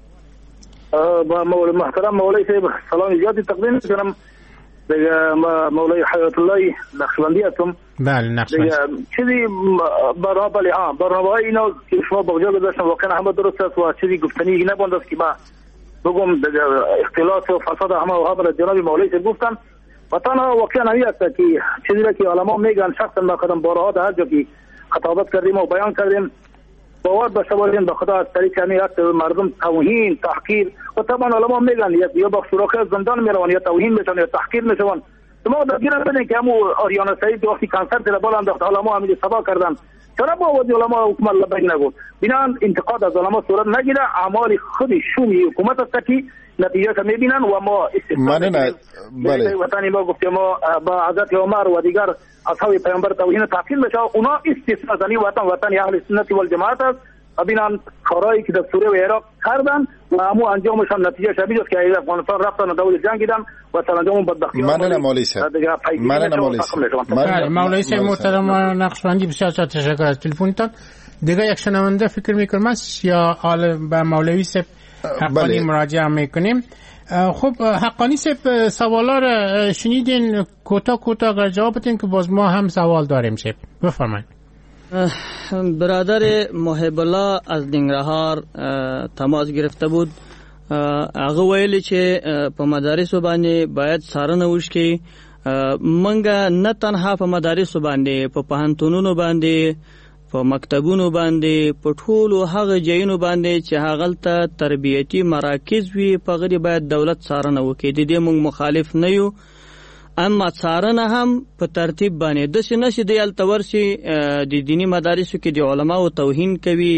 محترم مولوی صاحب سلام زیادی تقدیم می‌کنم. دیگه مولوی حیات الله نقشبندی هستم. بله نقشبندی. چیزی برنامه اینا که شما با وجود داشتن واقعا همه درست است و چیزی گفتنی نبوده است که با بگم اختلاط و فساد همه و خبر جناب مولوی صاحب گفتن و تنها واقعا نمی است که چیزی را که علما میگن شخصا ما خودم بارها در هر جا که خطابت کردیم و بیان کردیم باور داشته باشیم به خدا از طریق همین عکس مردم توهین تحقیر و طبعا علما میگن یا با سوراخ زندان میرون یا توهین میشن یا تحقیر میشن شما درگیر بدین که همو آریانا سعید وقتی کنسرت را بالا انداخت علما همین سبا کردن چرا با وجه علما حکومت لبک نگفت بنان انتقاد از علما صورت نگیره اعمال خود شومی حکومت است که نتیجه را میبینن و ما مننه. بله وطنی ما گفتیم ما با حضرت عمر و دیگر اصحاب پیامبر توهین تحقیر بشه اونا استثناء زنی وطن اهل سنت و جماعت است ابینان کارایی که در سوریه و عراق کردن و همو انجامشان نتیجه شبیه است که افغانستان رفتن و دور جنگیدن و سرانجام بدبختی. مننه مولوی صاحب. مننه مولوی صاحب. مولوی صاحب محترم نقشبندی بسیار تشکر از تلفنتان. دیگه یک شنونده فکر میکنم یا حال به مولوی صاحب حقانی مراجعه میکنیم. خب حقانی صاحب سوالا را شنیدین کوتاه جواب بدین که باز ما هم سوال داریم صاحب بفرمایید. برادر محب الله از ننګرهار تماس گرفته بود. هغه ویلي چې په مدارسو باندې باید څارنه وشي منګه نه تنها په مدارس باندې په پوهنتونونو باندې په مکتبونو باندې په ټولو هغه ځایونو باندې چې هغلته تربیتي مراکز وي په غری باید دولت څارنه وکړي. د دې موږ مخالف نه یو، اما څارنه هم په ترتیب باندې داسې نشي دی هلته ورشي د دیني مدارسو کې د علماو توهین کوي.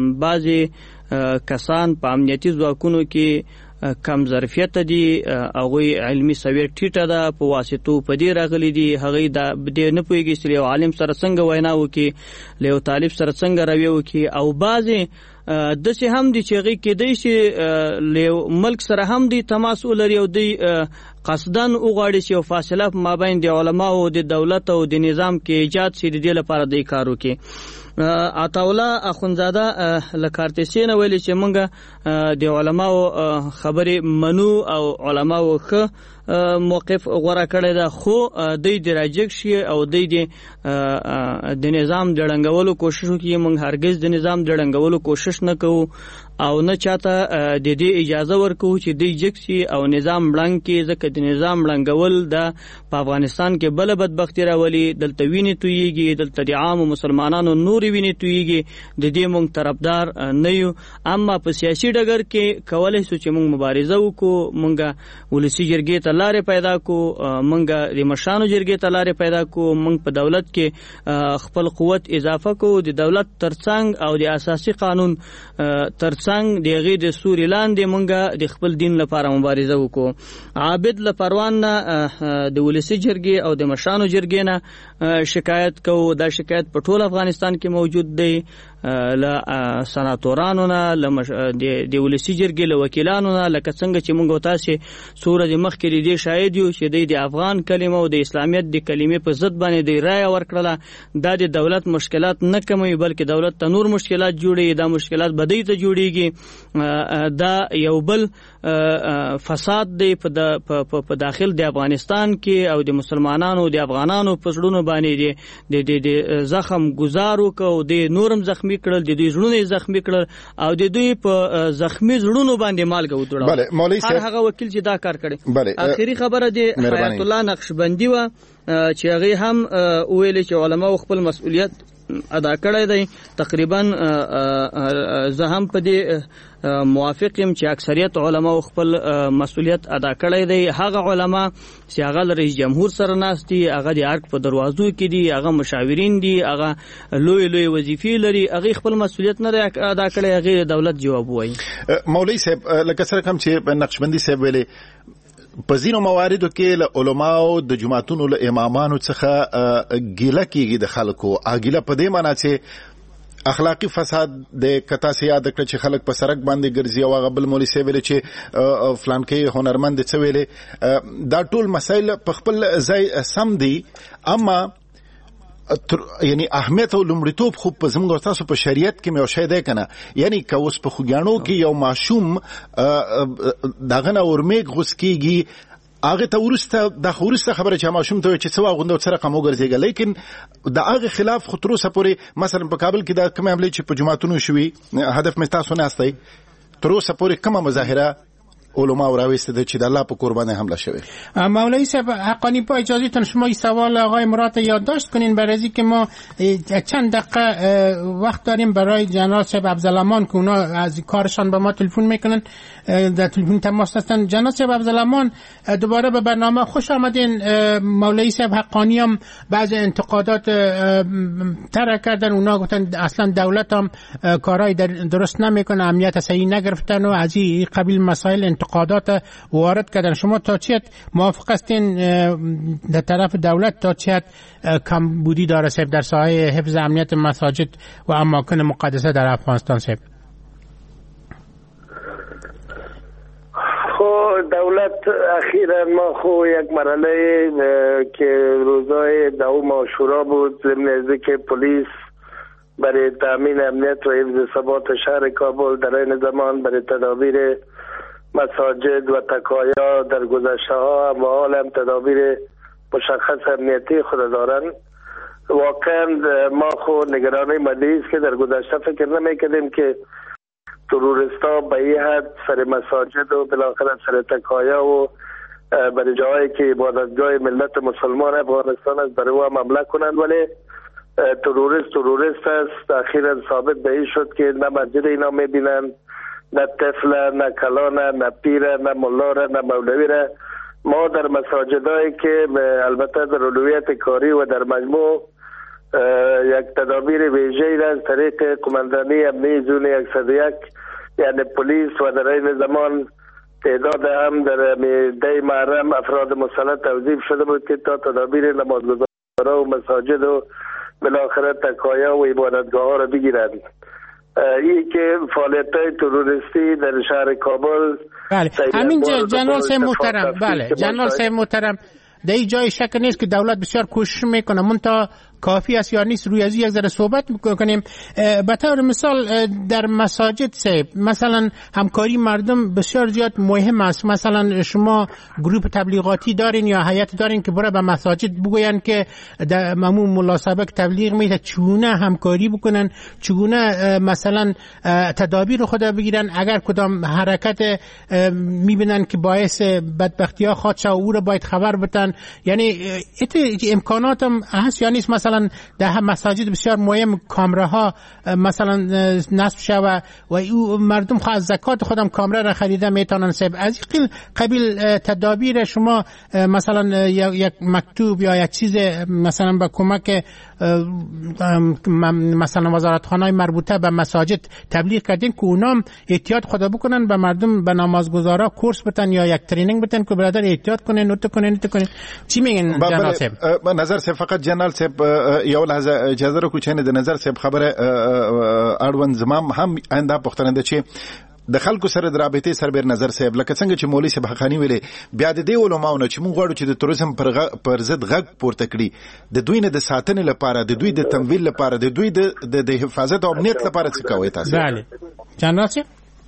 بعضې کسان په امنیتي ځواکونو کې کم ظرفیت دي، هغوی علمي سویه ټیټه ده، په واسطو په دې راغلي دي، هغوی دې نه پوهېږي چې له یو عالم سره څنګه وینا وکړي، له یو طالب سره څنګه رویه وکړي. او بعضې داسې هم دي چې هغوی کیدای شي له ملک سره هم دی تماس ولري او دوی قصدن وغواړي چې یو فاصله په مابین د علماو د دولت او د نظام کې ایجاد شي، د دې لپاره دوی کار وکړي. عطاالله اخونزاده له کارتسي نه ویلي چې موږ د علماو خبرې منو او علماو ښه موقف غوره کړی ده، خو دوی د راجګ شي او دوی د نظام د ړنګولو کوشش وکړي. موږ هرګز د نظام د ړنګولو کوشش نه کوو او نه چاته د دې اجازه ورکوو چې دوی جګ شي او نظام ړنګ کړي، ځکه د نظام ړنګول د په افغانستان کې بله بدبختي راولي. دلته وینې تویېږي، دلته د عامو مسلمانانو نورې وینې تویېږي. د دې موږ طرفدار نه یو، اما په سیاسي ډګر کې کولی شو چې موږ مبارزه وکړو، موږ ولسي جرګې ته لارې پیدا کړو، موږ د مشرانو جرګې ته لارې پیدا کړو، موږ په دولت کې خپل قوت اضافه کړو، د دولت ترڅنګ او د اساسي قانون ترڅنګ د هغې د سوري لاندې موږ د خپل دین لپاره مبارزه وکړو. عابد له پروان نه د ولسي جرګې او د مشرانو جرګې نه شکایت کوو. دا شکایت په ټول افغانستان کې موجود دی، له سناتورانو نه، د ولسي جرګې له وکیلانو نه، لکه څنګه چې موږ تاسې څو ورځې مخکې د دې شاهد یو چې دوی د افغان کلمه او د اسلامیت د کلمې په ضد باندې دوی رایه ورکړله. دا د دولت مشکلات نه کموي بلکې دولت ته نور مشکلات جوړوي. دا مشکلات به دوی ته جوړېږي. دا یو بل فساد دی په داخل د افغانستان کې او د مسلمانانو د افغانانو په زړونو باندې د زخم گزار وکړو، د نورم زخمی کړل، د دوی زړونه زخمی کړل او د دوی په زخمی زړونو باندې مالګه وتوړه. هر هغه وکیل چې دا کار کړي. اخیری خبره د حیات الله نقشبندي و چې هغه هم ویل چې علماء خپل مسؤلیت ادا کړی دی. تقریبا زه هم په دې موافق یم چې اکثریت علما خپل مسؤلیت ادا کړی دی. هغه علما چې هغه رئیس جمهور سره ناست دي، هغه د ارګ په دروازو کې دي، هغه مشاورین دي، هغه لوی وظیفې لري، هغه خپل مسؤلیت نه ادا کړی، هغه دولت جواب وایي. مولوی صاحب لکه سره کوم چې نقشبندي صاحب ویلي په ځینو مواردو کې له علماو د جماعتونو له امامانو څخه ګیله کېږي د خلکو. ګیله په دې معنا چې اخلاقی فساد د کتا سي یاد کړ چې خلک په سړک باندې ګرځي او هغه بل مولوی صاحب ویل چې فلان کې هنرمند څه ویلې. دا ټول مسایل په خپل ځای سم دي، اما یعنی اهمیت او لومړیتوب خو په زموږ تاسو په شریعت کې مې او شای دی کنه. یعنی که اوس په خوګانو کې یو معصوم دغه نه اورمیګ غوس کیږي، هغه ته ورسته د خورسته خبره چې معصوم ته چې څه واغوند او څه رقم وګرځيږي، لیکن د هغه خلاف خطر سره پورې مثلا په کابل کې دا کوم عملي چې په جماعتونو شوي هدف مې تاسو نه استای تر اوسه پورې کومه مظاهره علماء راوسته ده چې د الله په قربانه حمله شوه. مولوی صاحب حقانی با اجازهتون شما این سوال آقای مراد یادداشت کنین برای اینکه ما چند دقیقه وقت داریم برای جناب صاحب عبدالرحمن که اونا از کارشان به ما تلفن میکنن، در تلفن تماس هستن. جناب صاحب عبدالرحمن دوباره به برنامه خوش آمدین. مولوی صاحب حقانی هم بعضی انتقادات طرح کردن، اونا گفتن اصلا دولت هم کارهای درست نمیکنه، امنیت صحیح نگرفتن و از این قبیل مسائل انتقادات وارد کردن. شما تا چیت موافق هستین در طرف دولت تا چیت کمبودی داره صاحب در ساحه حفظ امنیت مساجد و اماکن مقدسه در افغانستان صاحب؟ دولت اخیرا ما یک مرحله که روزای دوم عاشورا بود، ضمن اینکه پلیس برای تامین امنیت و حفظ ثبات شهر کابل در این زمان برای تدابیر مساجد و تکایا در گذشته ها و حال هم تدابیر مشخص امنیتی خود دارند. واقعا ما خود نگرانی ملی است که در گذشته فکر نمی‌کردیم که تروریستا به این حد سر مساجد و بالاخره سر تکایا و برای جایی که عبادتگاه ملت مسلمان افغانستان است برای او حمله کنند، ولی تروریست است. اخیرا ثابت به این شد که نه مسجد اینا میبینند، نه طفل، نه کلان، نه پیر، نه ملا، نه مولوی را. ما در مساجدایی که البته در اولویت کاری و در مجموع یک تدابیر ویژه‌ای را از طریق قماندانی امنیه زون 101 یعنی پلیس و در این زمان تعداد هم در دی محرم افراد مسلح توظیف شده بود که تا تدابیر نمازگزارا و مساجد و بالاخره تکایا و عبادتگاه ها را بگیرند. این که فعالیت های تروریستی در شهر کابل بله همین جنرال صاحب محترم، بله جنرال صاحب محترم، در این جای شک نیست که دولت بسیار کوشش میکنه، منتها کافی است یا نیست. روی از یک ذره صحبت کنیم. به طور مثال در مساجد صاحب مثلا همکاری مردم بسیار زیاد مهم است. مثلا شما گروه تبلیغاتی دارین یا هیئت دارین که برای به مساجد بگوین که در ممنون ملا سابق تبلیغ میده، چگونه همکاری بکنن، چگونه مثلا تدابیر خود بگیرن اگر کدام حرکت میبینن که باعث بدبختی ها خواهد شد او را باید خبر بدن. یعنی امکانات هم هست یا نیست؟ مثلا در مساجد بسیار مهم کامراها مثلا نصب شود و او مردم خواهد زکات خودم کامرا را خریده میتونن صاحب. از این قبیل تدابیر شما مثلا یک مکتوب یا یک چیز مثلا با کمک مثلا وزارتخانه‌های مربوطه به مساجد تبلیغ کردین که اونام احتیاط خدا بکنن، به مردم به نمازگزارا کورس بدن یا یک ترینینگ بدن که برادر احتیاط کنن، نوت کنن. چی میگن جنرال صاحب؟ نظر صاحب فقط جنرال صاحب یو لحظه اجازه راکو چې د نظر صاحب خبره اړوند زمام هم آینده پښتنه ده چې د خلکو سره د رابطې سربېر نظر صاحب لکه څنګه چې مولوي صاحب حقانی ویلي بیا د دې علماونو چې موږ غواړو چې د توریزم پر ضد غږ پورته کړي، د دوی نه د ساتنې لپاره، د دوی د تمویل لپاره، د دوی د حفاظت او امنیت لپاره څه کوي تاسو؟ بله جنرال صاحب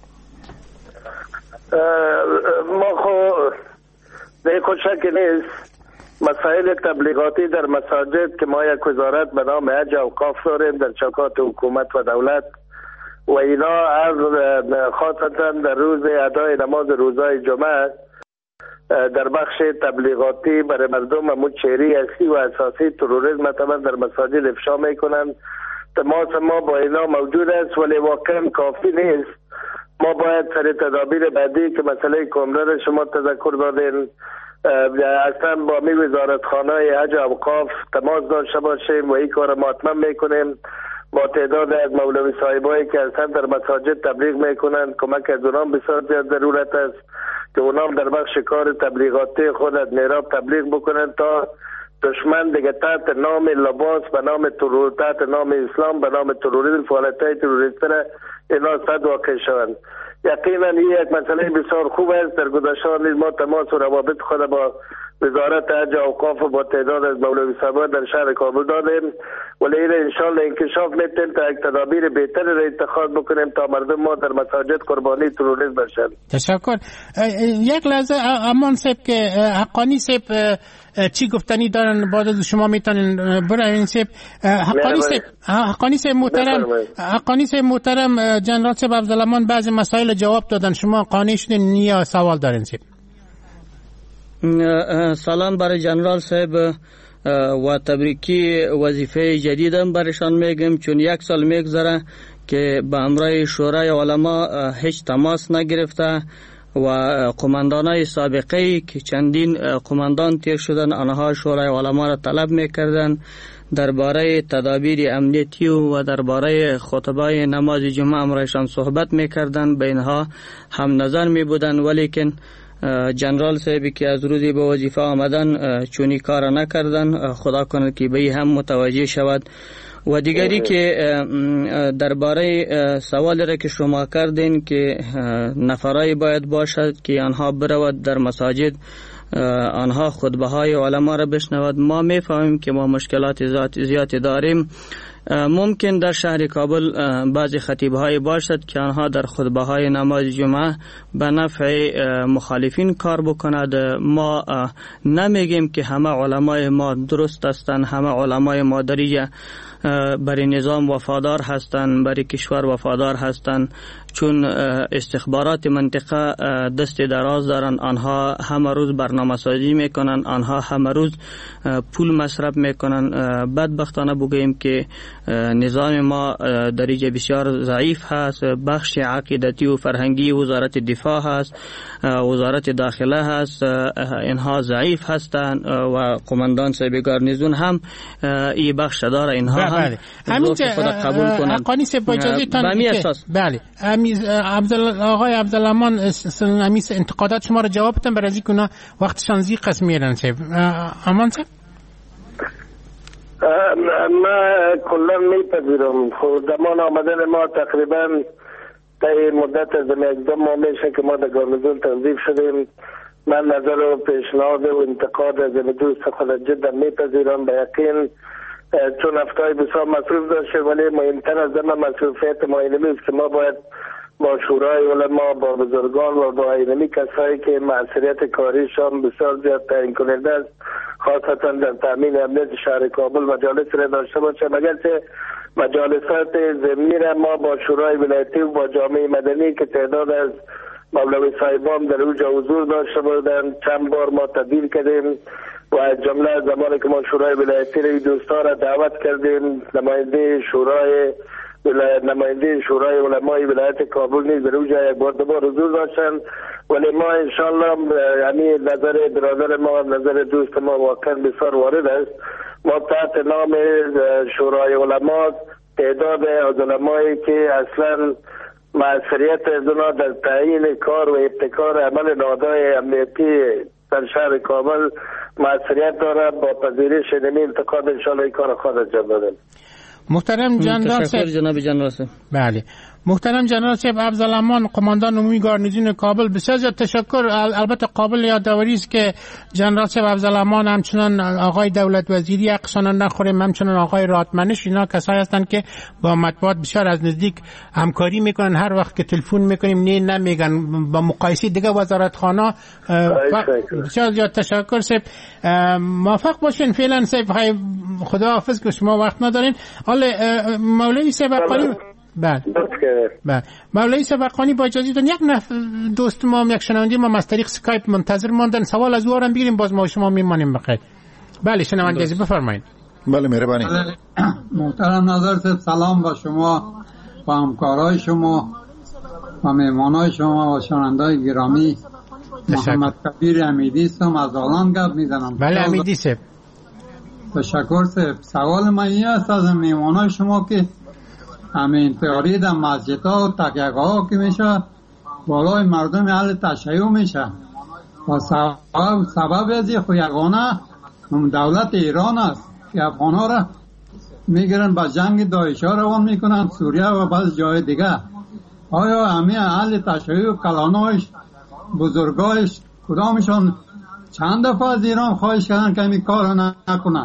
ما خو به خود شک نیست مسائل تبلیغاتی در مساجد که ما یک وزارت به نام حج و اوقاف داریم در چوکات حکومت و دولت و اینا از خاصتا در روز ادای نماز روزهای جمعه در بخش تبلیغاتی برای مردم همون چهره اصلی و اساسی تروریسم مثلا در مساجد افشا میکنن. تماس ما با اینا موجود است ولی واقعا کافی نیست. ما باید سر تدابیر بعدی که مسئله کامرا شما تذکر دادین اصلا با وزارتخانه حج و اوقاف تماس داشته باشیم و این کار ما حتما میکنیم. با تعداد از مولوی صاحبایی که اصلا در مساجد تبلیغ میکنن کمک از اونام بسیار زیاد ضرورت است که اونام در بخش کار تبلیغاتی خود از میراب تبلیغ بکنن تا دشمن دیگه تحت نام لباس به نام تحت نام اسلام به نام تروریسم فعالیت‌های تروریستی اینا صد واقع شوند. یقینا این یک مسئله بسیار خوب است. در گذشته نیز ما تماس و روابط خود با وزارت حج و اوقاف و با تعداد از مولوی صاحبان در شهر کابل دادیم ولی این انشالله انکشاف میتیم تا یک تدابیر بهتر را اتخاذ بکنیم تا مردم ما در مساجد قربانی تروریسم بشن. تشکر. یک لحظه امان صاحب که حقانی صاحب چی گفتنی دارن بعد از شما میتونین برای صاحب حقانی صاحب محترم جنرال صاحب عبدالرحمن بعضی مسائل جواب دادن، شما قانع شدین یا سوال دارین صاحب؟ سلام برای جنرال صاحب و تبریکی وظیفه جدیدم برشان میگم، چون یک سال میگذره که به امرای شورای علما هیچ تماس نگرفته و قماندانای سابقه که چندین قماندان تیر شدن آنها شورای علما را طلب میکردن درباره تدابیر امنیتی و درباره خطبای نماز جمعه امرایشان صحبت میکردن، به اینها هم نظر میبودن ولیکن جنرال صاحبی که از روزی به وظیفه آمدن چونی کار نکردن. خدا کنه که به هم متوجه شود. و دیگری که درباره سوالی را که شما کردین که نفرایی باید باشد که آنها برود در مساجد آنها خطبه های علما را بشنود، ما میفهمیم که ما مشکلات زیادی داریم. ممکن در شهر کابل بعضی خطیب‌های باشد که آنها در خطبه‌های نماز جمعه به نفع مخالفین کار بکند. ما نمیگیم که همه علمای ما درست هستند، همه علمای ما در برای نظام وفادار هستند، برای کشور وفادار هستند، چون استخبارات منطقه دست دراز دارن. آنها همه روز برنامه سازی میکنن، آنها همه روز پول مصرف میکنن. بدبختانه بگوییم که نظام ما درجه بسیار ضعیف هست. بخش عقیدتی و فرهنگی وزارت دفاع هست، وزارت داخله هست، اینها ضعیف هستند و قماندان صاحب گارنیزون هم این بخش داره. اینها هم همین قبول کنند. حقانی صاحب با اجازه تان بله آقای عبدالامان امیس انتقادات شما را جواب بدن برای از اینکه وقتشان زی قسم میرن صاحب. امان صاحب ما کلا میپذیرم. خود زمان آمدن ما تقریبا تا مدت از 1 ماه میشه که ما در گارنیزون توظیف شدیم. من نظر و پیشنهاد و انتقاد از دوست خود جدا میپذیرم به یقین، چون افتای بسیار مصروف داشته، ولی مهمتر از همه مصروفیت ما اینمی است که ما باید با شورای علما، با بزرگان و با اینمی کسایی که مسئولیت کاریشان بسیار زیاد تعیین کننده است، خاصتا در تامین امنیت شهر کابل مجالس را داشته باشیم. اگرچه مجالسات ضمنی را ما با شورای ولایتی و با جامعه مدنی که تعداد از مولوی صاحبان در اوجا حضور داشته بودند چند بار ما تبدیل کردیم و از جمله زمانی که ما شورای ولایتی را دوستان را دعوت کردیم، نماینده شورای علمای ولایت کابل نیز در اوجا یک بار 2 بار حضور داشتند. ولی ما انشالله یعنی نظر برادر ما، نظر دوست ما واقعا بسیار وارد است. ما تحت نام شورای علما تعداد از علمایی که اصلا مسئولیت از اونا در تعیین کار و ابتکار عمل نهادهای امنیتی در شهر کابل مسئولیت داره، با پذیرش نمی انتقاد انشالله این کار خود انجام دادیم. محترم جنرال صاحب، جناب جنرال صاحب. بله محترم جنرال صاحب عبدالامان قماندان عمومی گارنیزون کابل، بسیار زیاد تشکر. البته قابل یادآوری است که جنرال صاحب عبدالامان همچنان آقای دولت وزیری اقصانا نخوریم، همچنان آقای راتمنش، اینا کسایی هستند که با مطبوعات بسیار از نزدیک همکاری میکنن. هر وقت که تلفن میکنیم نه نمیگن، با مقایسه دیگه وزارتخانه. بسیار زیاد تشکر صاحب، موفق باشین. فعلا صاحب خداحافظ که شما وقت ندارین. حالا مولوی صاحب بله مولوی سبقانی با اجازه دادن یک دوست ما، یک شنونده ما از طریق اسکایپ منتظر ماندن، سوال از او هم بگیریم، باز ما شما میمانیم بخیر. بله شنونده عزیز بفرمایید. بله مهربانی. محترم نظر صاحب سلام با شما و همکارای شما و مهمانای شما و شنوندای گرامی. محمد کبیر امیدی هستم، از آلان گپ میزنم. بله امیدی صاحب. تشکر صاحب. سوال من این است از مهمانای شما که همین تئوری در مسجدها و تکیه‌ها که میشه بالای مردم اهل تشیع میشه و سبب از این خو یگانه دولت ایران است که افغانها را میگیرن با جنگ داعش‌ها روان میکنن سوریه و بعض جای دیگه. آیا همین اهل تشیع و کلانایش بزرگایش کدامشان چند دفعه از ایران خواهش کردن که این کار نکنن؟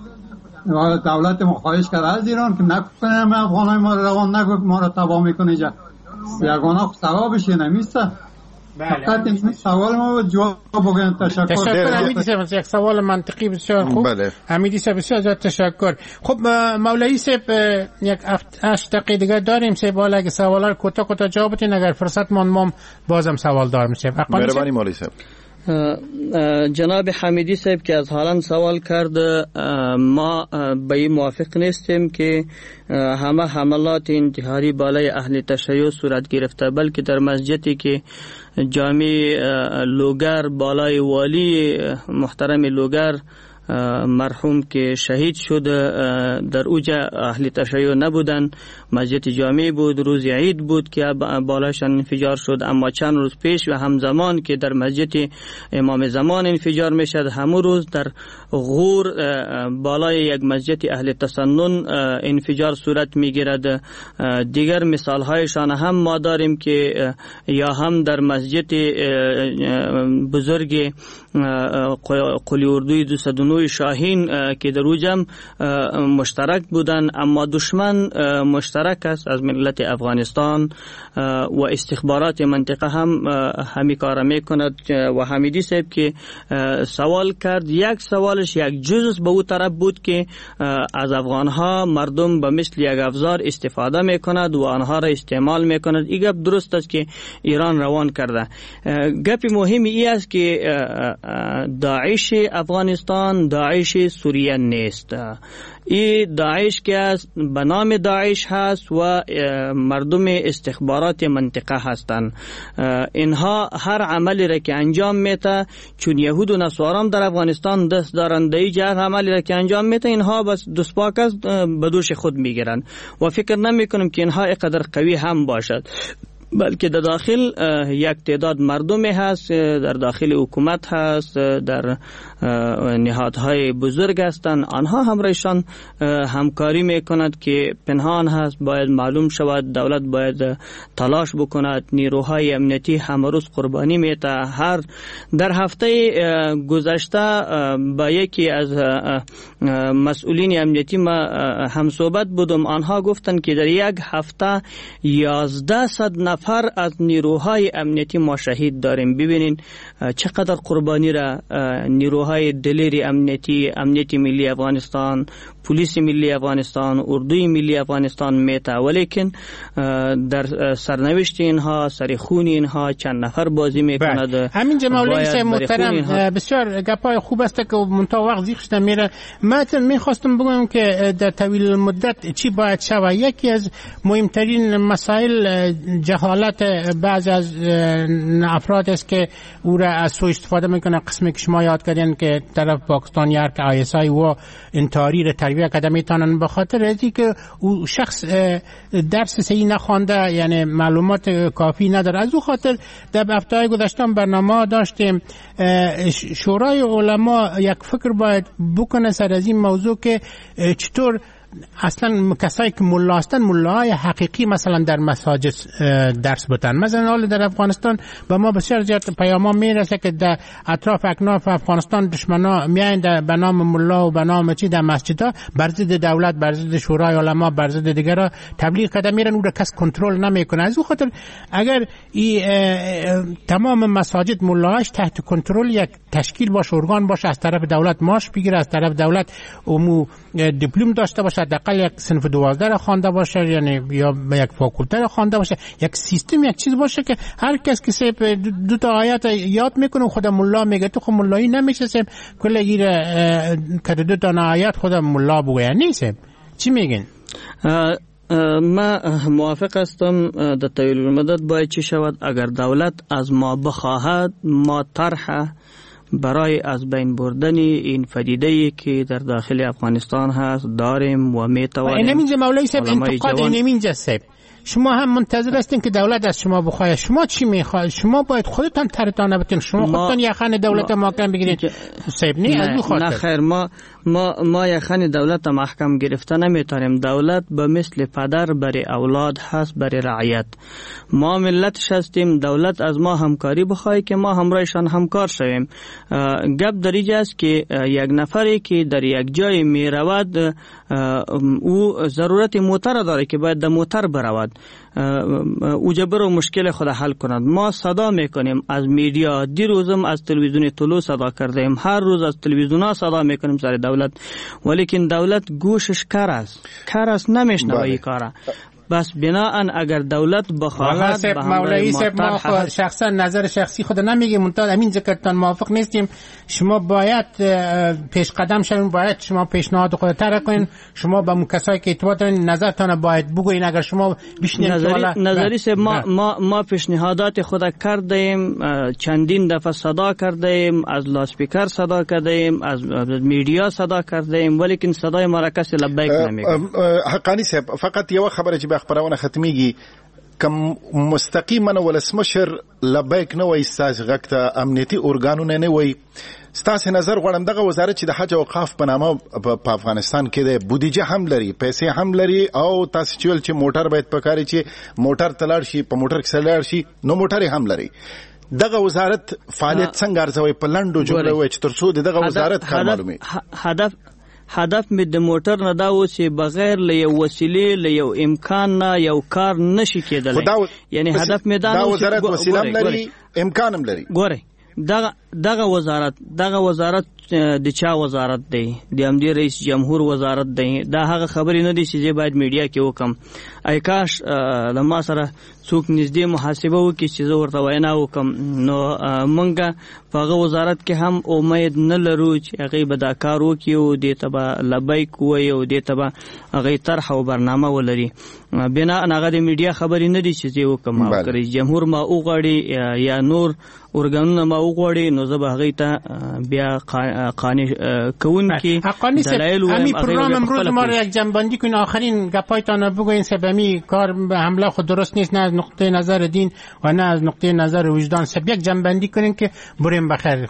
دولت ما خواهش کرده از ایران که نکنه ما افغانای ما روان نگو ما را تباه میکنه جا یگانه ثوابش نمیسته. فقط این سوال ما جواب بگم. تشکر امیدی صاحب، یک سوال منطقی بسیار خوب. امیدی صاحب بسیار زیاد تشکر. خب مولوی صاحب یک 8 دقیقه دیگه داریم صاحب، حالا اگه سوالا رو کوتاه جواب بدین، اگر فرصت مون بازم سوال دار میشه. مهربانی مولوی صاحب. جناب حمیدی صاحب که از حالا سوال کرد، ما به این موافق نیستیم که همه حملات انتحاری بالای اهل تشیع صورت گرفته، بلکه در مسجدی که جامع لوگر بالای والی محترم لوگر مرحوم که شهید شد در اوجا اهل تشیع نبودن، مسجد جامع بود، روز عید بود که بالاشان انفجار شد. اما چند روز پیش و همزمان که در مسجد امام زمان انفجار میشد، همون روز در غور بالای یک مسجد اهل تسنن انفجار صورت میگیرد. دیگر مثال هایشان هم ما داریم که یا هم در مسجد بزرگ قلی اردوی 209 بانوی شاهین که در اوجم مشترک بودن، اما دشمن مشترک است از ملت افغانستان و استخبارات منطقه هم همی کار میکند. و حمیدی صاحب که سوال کرد، یک سوالش یک جزء به او طرف بود که از افغانها مردم به مثل یک افزار استفاده میکند و آنها را استعمال میکند. این گپ درست است که ایران روان کرده. گپ مهمی ای است که داعش افغانستان داعش سوریه نیست. این داعش که است به نام داعش هست و مردم استخبارات منطقه هستند. اینها هر عملی را که انجام میته، چون یهود و نصارا در افغانستان دست دارند، هر عملی را که انجام میته اینها بس دستپاک است به دوش خود میگیرن و فکر نمیکنم که اینها اینقدر قوی هم باشد، بلکه در داخل یک تعداد مردمی هست، در داخل حکومت هست، در نهادهای بزرگ هستند. آنها همراهشان همکاری میکند که پنهان هست، باید معلوم شود. دولت باید تلاش بکند. نیروهای امنیتی همه روز قربانی میته. در هفته گذشته با یکی از مسئولین امنیتی ما هم صحبت بودم. آنها گفتند که در یک هفته 1100 نفر از نیروهای امنیتی ما شهید داریم. ببینین چقدر قربانی را نیروهای دلیری امنیتی ملی افغانستان، پلیس ملی افغانستان، اردوی ملی افغانستان میته، ولیکن در سرنوشت اینها، سر خون اینها چند نفر بازی میکند. همین مولوی صاحب محترم، بسیار گپای خوب است که منتها وقت زیخشتن میره. من میخواستم بگم که در طویل مدت چی باید شود. یکی از مهمترین مسائل جهالت بعض از افراد است که او را از سوء استفاده میکنه. قسمی که شما یاد کردین که طرف پاکستانی هر که آیسای و انتحاری را تربیه کرده میتونن به خاطر ازی که او شخص درس صحیح نخوانده، یعنی معلومات کافی نداره. از او خاطر در هفته‌های گذشته برنامه داشتیم شورای علما یک فکر باید بکنه سر از این موضوع که چطور اصلا کسایی که ملا هستن، ملاهای حقیقی مثلا در مساجد درس بدن. مثلا حال در افغانستان به ما بسیار زیاد پیاما میرسه که در اطراف اکناف افغانستان دشمنا میایند به نام ملا و به نام چی در مسجدها بر ضد دولت، بر ضد شورای علما، بر ضد دیگرا تبلیغ کرده میرن، او را کس کنترل نمیکنه. از اون خاطر اگر تمام مساجد ملاهاش تحت کنترل یک تشکیل باشه، ارگان باشه، از طرف دولت ماش بگیره، از طرف دولت امو دیپلم داشته باشه، حداقل یک صنف 12 را خوانده باشه، یعنی یا یک فاکولته را خوانده باشه، یک سیستم، یک چیز باشه که هر کس که سه دو تا آیات یاد میکنه خود ملا میگه تو خود ملایی نمیشه، سه کل گیره که دو تا آیات خود ملا بگه نیست. چی میگین؟ ما موافق هستم. در طویل المدت باید چی شود؟ اگر دولت از ما بخواهد، ما طرح برای از بین بردن این فدیده‌ای که در داخل افغانستان هست داریم و میتوانیم. اینجا مولوی صاحب انتقاد اینجا صاحب شما هم منتظر هستین که دولت از شما بخواد. شما چی میخواید؟ شما باید خودتان طرحتان بتین. شما خودتان یخن دولت محکم بگیرید صاحب نی از نه خیر، ما یخن دولت محکم گرفته نمیتونیم. دولت به مثل پدر برای اولاد هست، برای رعیت. ما ملتش هستیم. دولت از ما همکاری بخواد که ما همراهشان همکار شویم. گپ در اینجا است که یک نفری که در یک جای میرود او ضرورت موتر داره که باید در موتر برود، او جبر و مشکل خود حل کند. ما صدا میکنیم از میدیا، دیروزم از تلویزیون طلوع صدا کردیم، هر روز از تلویزیون ها صدا میکنیم سر دولت، ولیکن دولت گوشش کر است نمیشنوه این کارا. بس بناهن اگر دولت بخواهد مولوی صاحب ما شخصا نظر شخصی خود نمیگیم، منتها همین ذکرتان موافق نیستیم. شما باید پیش قدم شوین، باید شما پیشنهاد خود طرح کنین. شما با کسایی که ارتباط دارین نظرتان باید بگوین. اگر شما بشنید نظری صاحب ما پیشنهادات خود کردیم، چندین دفعه صدا کردیم، از لاسپیکر صدا کردیم، از میدیا صدا کردیم، ولیکن صدای ما را کسی لبیک نمیگه. حقانی صاحب فقط یو خبره چې خبرونه ختميږي کم مستقیما ولسمشر لبیک نه وای استاج غکته امنیتي اورګانونه نه وای. ستاسو نظر غواړم دغه وزارت چې د حج او اوقاف په نامه په افغانستان کې د بودیجه هم لري، پیسې هم لري، او تاسو چې موټر باید پکاري چې موټر تلار شي، په موټر کې سلار شي، نو موټر هم لري. دغه وزارت فعالیت څنګه ارزوي په لاندو جمله وای چې ترڅو دغه وزارت کار معلومي هدف می د موټر نه دا و چې بغیر له یو وسیلې له یو امکان نه یو کار نشي کېدلی یعنی هدف می دا وزارت وسیله لري امکان هم لري ګوره دغه وزارت د چا وزارت دی د امدی رئیس جمهور وزارت دی دا هغه خبرې نه دي چې باید میډیا کې وکم ای کاش لما سره څوک نږدې محاسبه وکړي چې زه ورته وینا وکم نو مونږه په هغه وزارت کې هم امید نه لرو چې هغه به دا کار وکړي او دې ته به لبیک وایي او دې ته به هغه طرح او برنامه ولري بنا هغه د میډیا خبرې نه دي چې زه وکم رئیس جمهور ما وغواړي یا نور ارګانونه ما وغواړي نو زه به هغه ته بیا قانع کوونکی دلایل و همین پروگرام امروز ما رو یک جنبندی کنین آخرین گپایتان بگوین سبمی کار حمله خود درست نیست نه از نقطه نظر دین و نه از نقطه نظر وجدان سب یک جنبندی کنین که بریم بخیر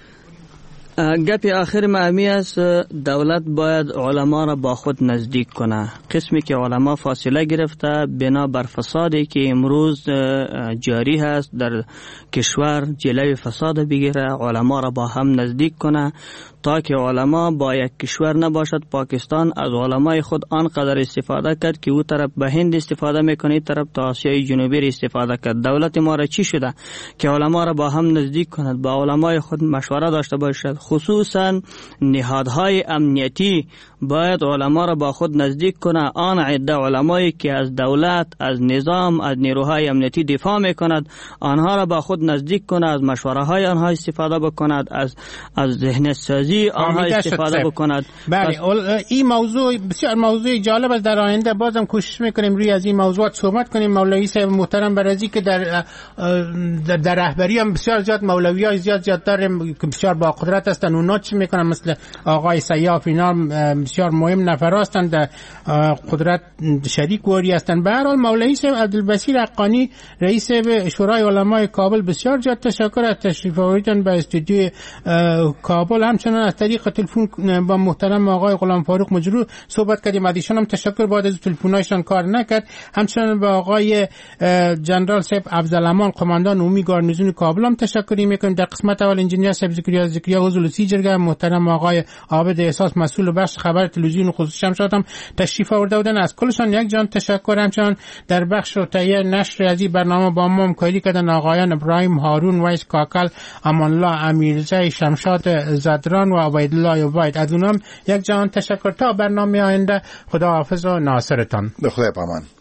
گپی آخر معمی است دولت باید علما را با خود نزدیک کنه قسمی که علما فاصله گرفته بنا بر فسادی که امروز جاری هست در کشور جلوی فساد بگیره علما را با هم نزدیک کنه تا که علما با یک کشور نباشد پاکستان از علمای خود آنقدر استفاده کرد که او طرف به هند استفاده میکنه این طرف تا آسیای جنوبی استفاده کرد دولت ما را چی شده که علما را با هم نزدیک کند با علمای خود مشوره داشته باشد خصوصا نهادهای امنیتی باید علما را با خود نزدیک کنه آن عده علمایی که از دولت از نظام از نیروهای امنیتی دفاع میکند آنها را با خود نزدیک کنه از مشوره های آنها استفاده بکند از ذهن سازی آنها استفاده بکند بله این موضوع بسیار موضوع جالب است در آینده بازم کوشش میکنیم روی از این موضوعات صحبت کنیم مولوی صاحب محترم برازی که در رهبری هم بسیار زیاد مولویای زیاد داریم که بسیار با قدرت هستند اونا چی میکنن مثل آقای سیاف اینا بسیار مهم نفر هستند در قدرت شریک واری هستند به هر حال مولوی صاحب عبدالبصیر حقانی رئیس شورای علمای کابل بسیار زیاد تشکر از تشریف آوردن به استودیو کابل همچنان از طریق تلفن با محترم آقای غلام فاروق مجرور صحبت کردیم ایشان هم تشکر بعد از تلفن‌هایشان کار نکرد همچنان به آقای جنرال صاحب افضلامان قماندان عمومی گارنیزون کابل هم تشکر میکنیم در قسمت اول انجینیر صاحب زکریا عضو جرگه محترم آقای عابد احساس مسئول بخش خبر تلویزیون خصوصی شمشاد هم تشریف آورده بودن از کلشان یک جان تشکر همچنان در بخش تهیه نشر از این برنامه با ما همکاری کردن آقایان ابراهیم هارون ویس کاکل امان الله امیرزی شمشاد زدران و عبیدالله وید از اونم یک جان تشکر تا برنامه آینده خدا حافظ و ناصرتان به خدای پامان.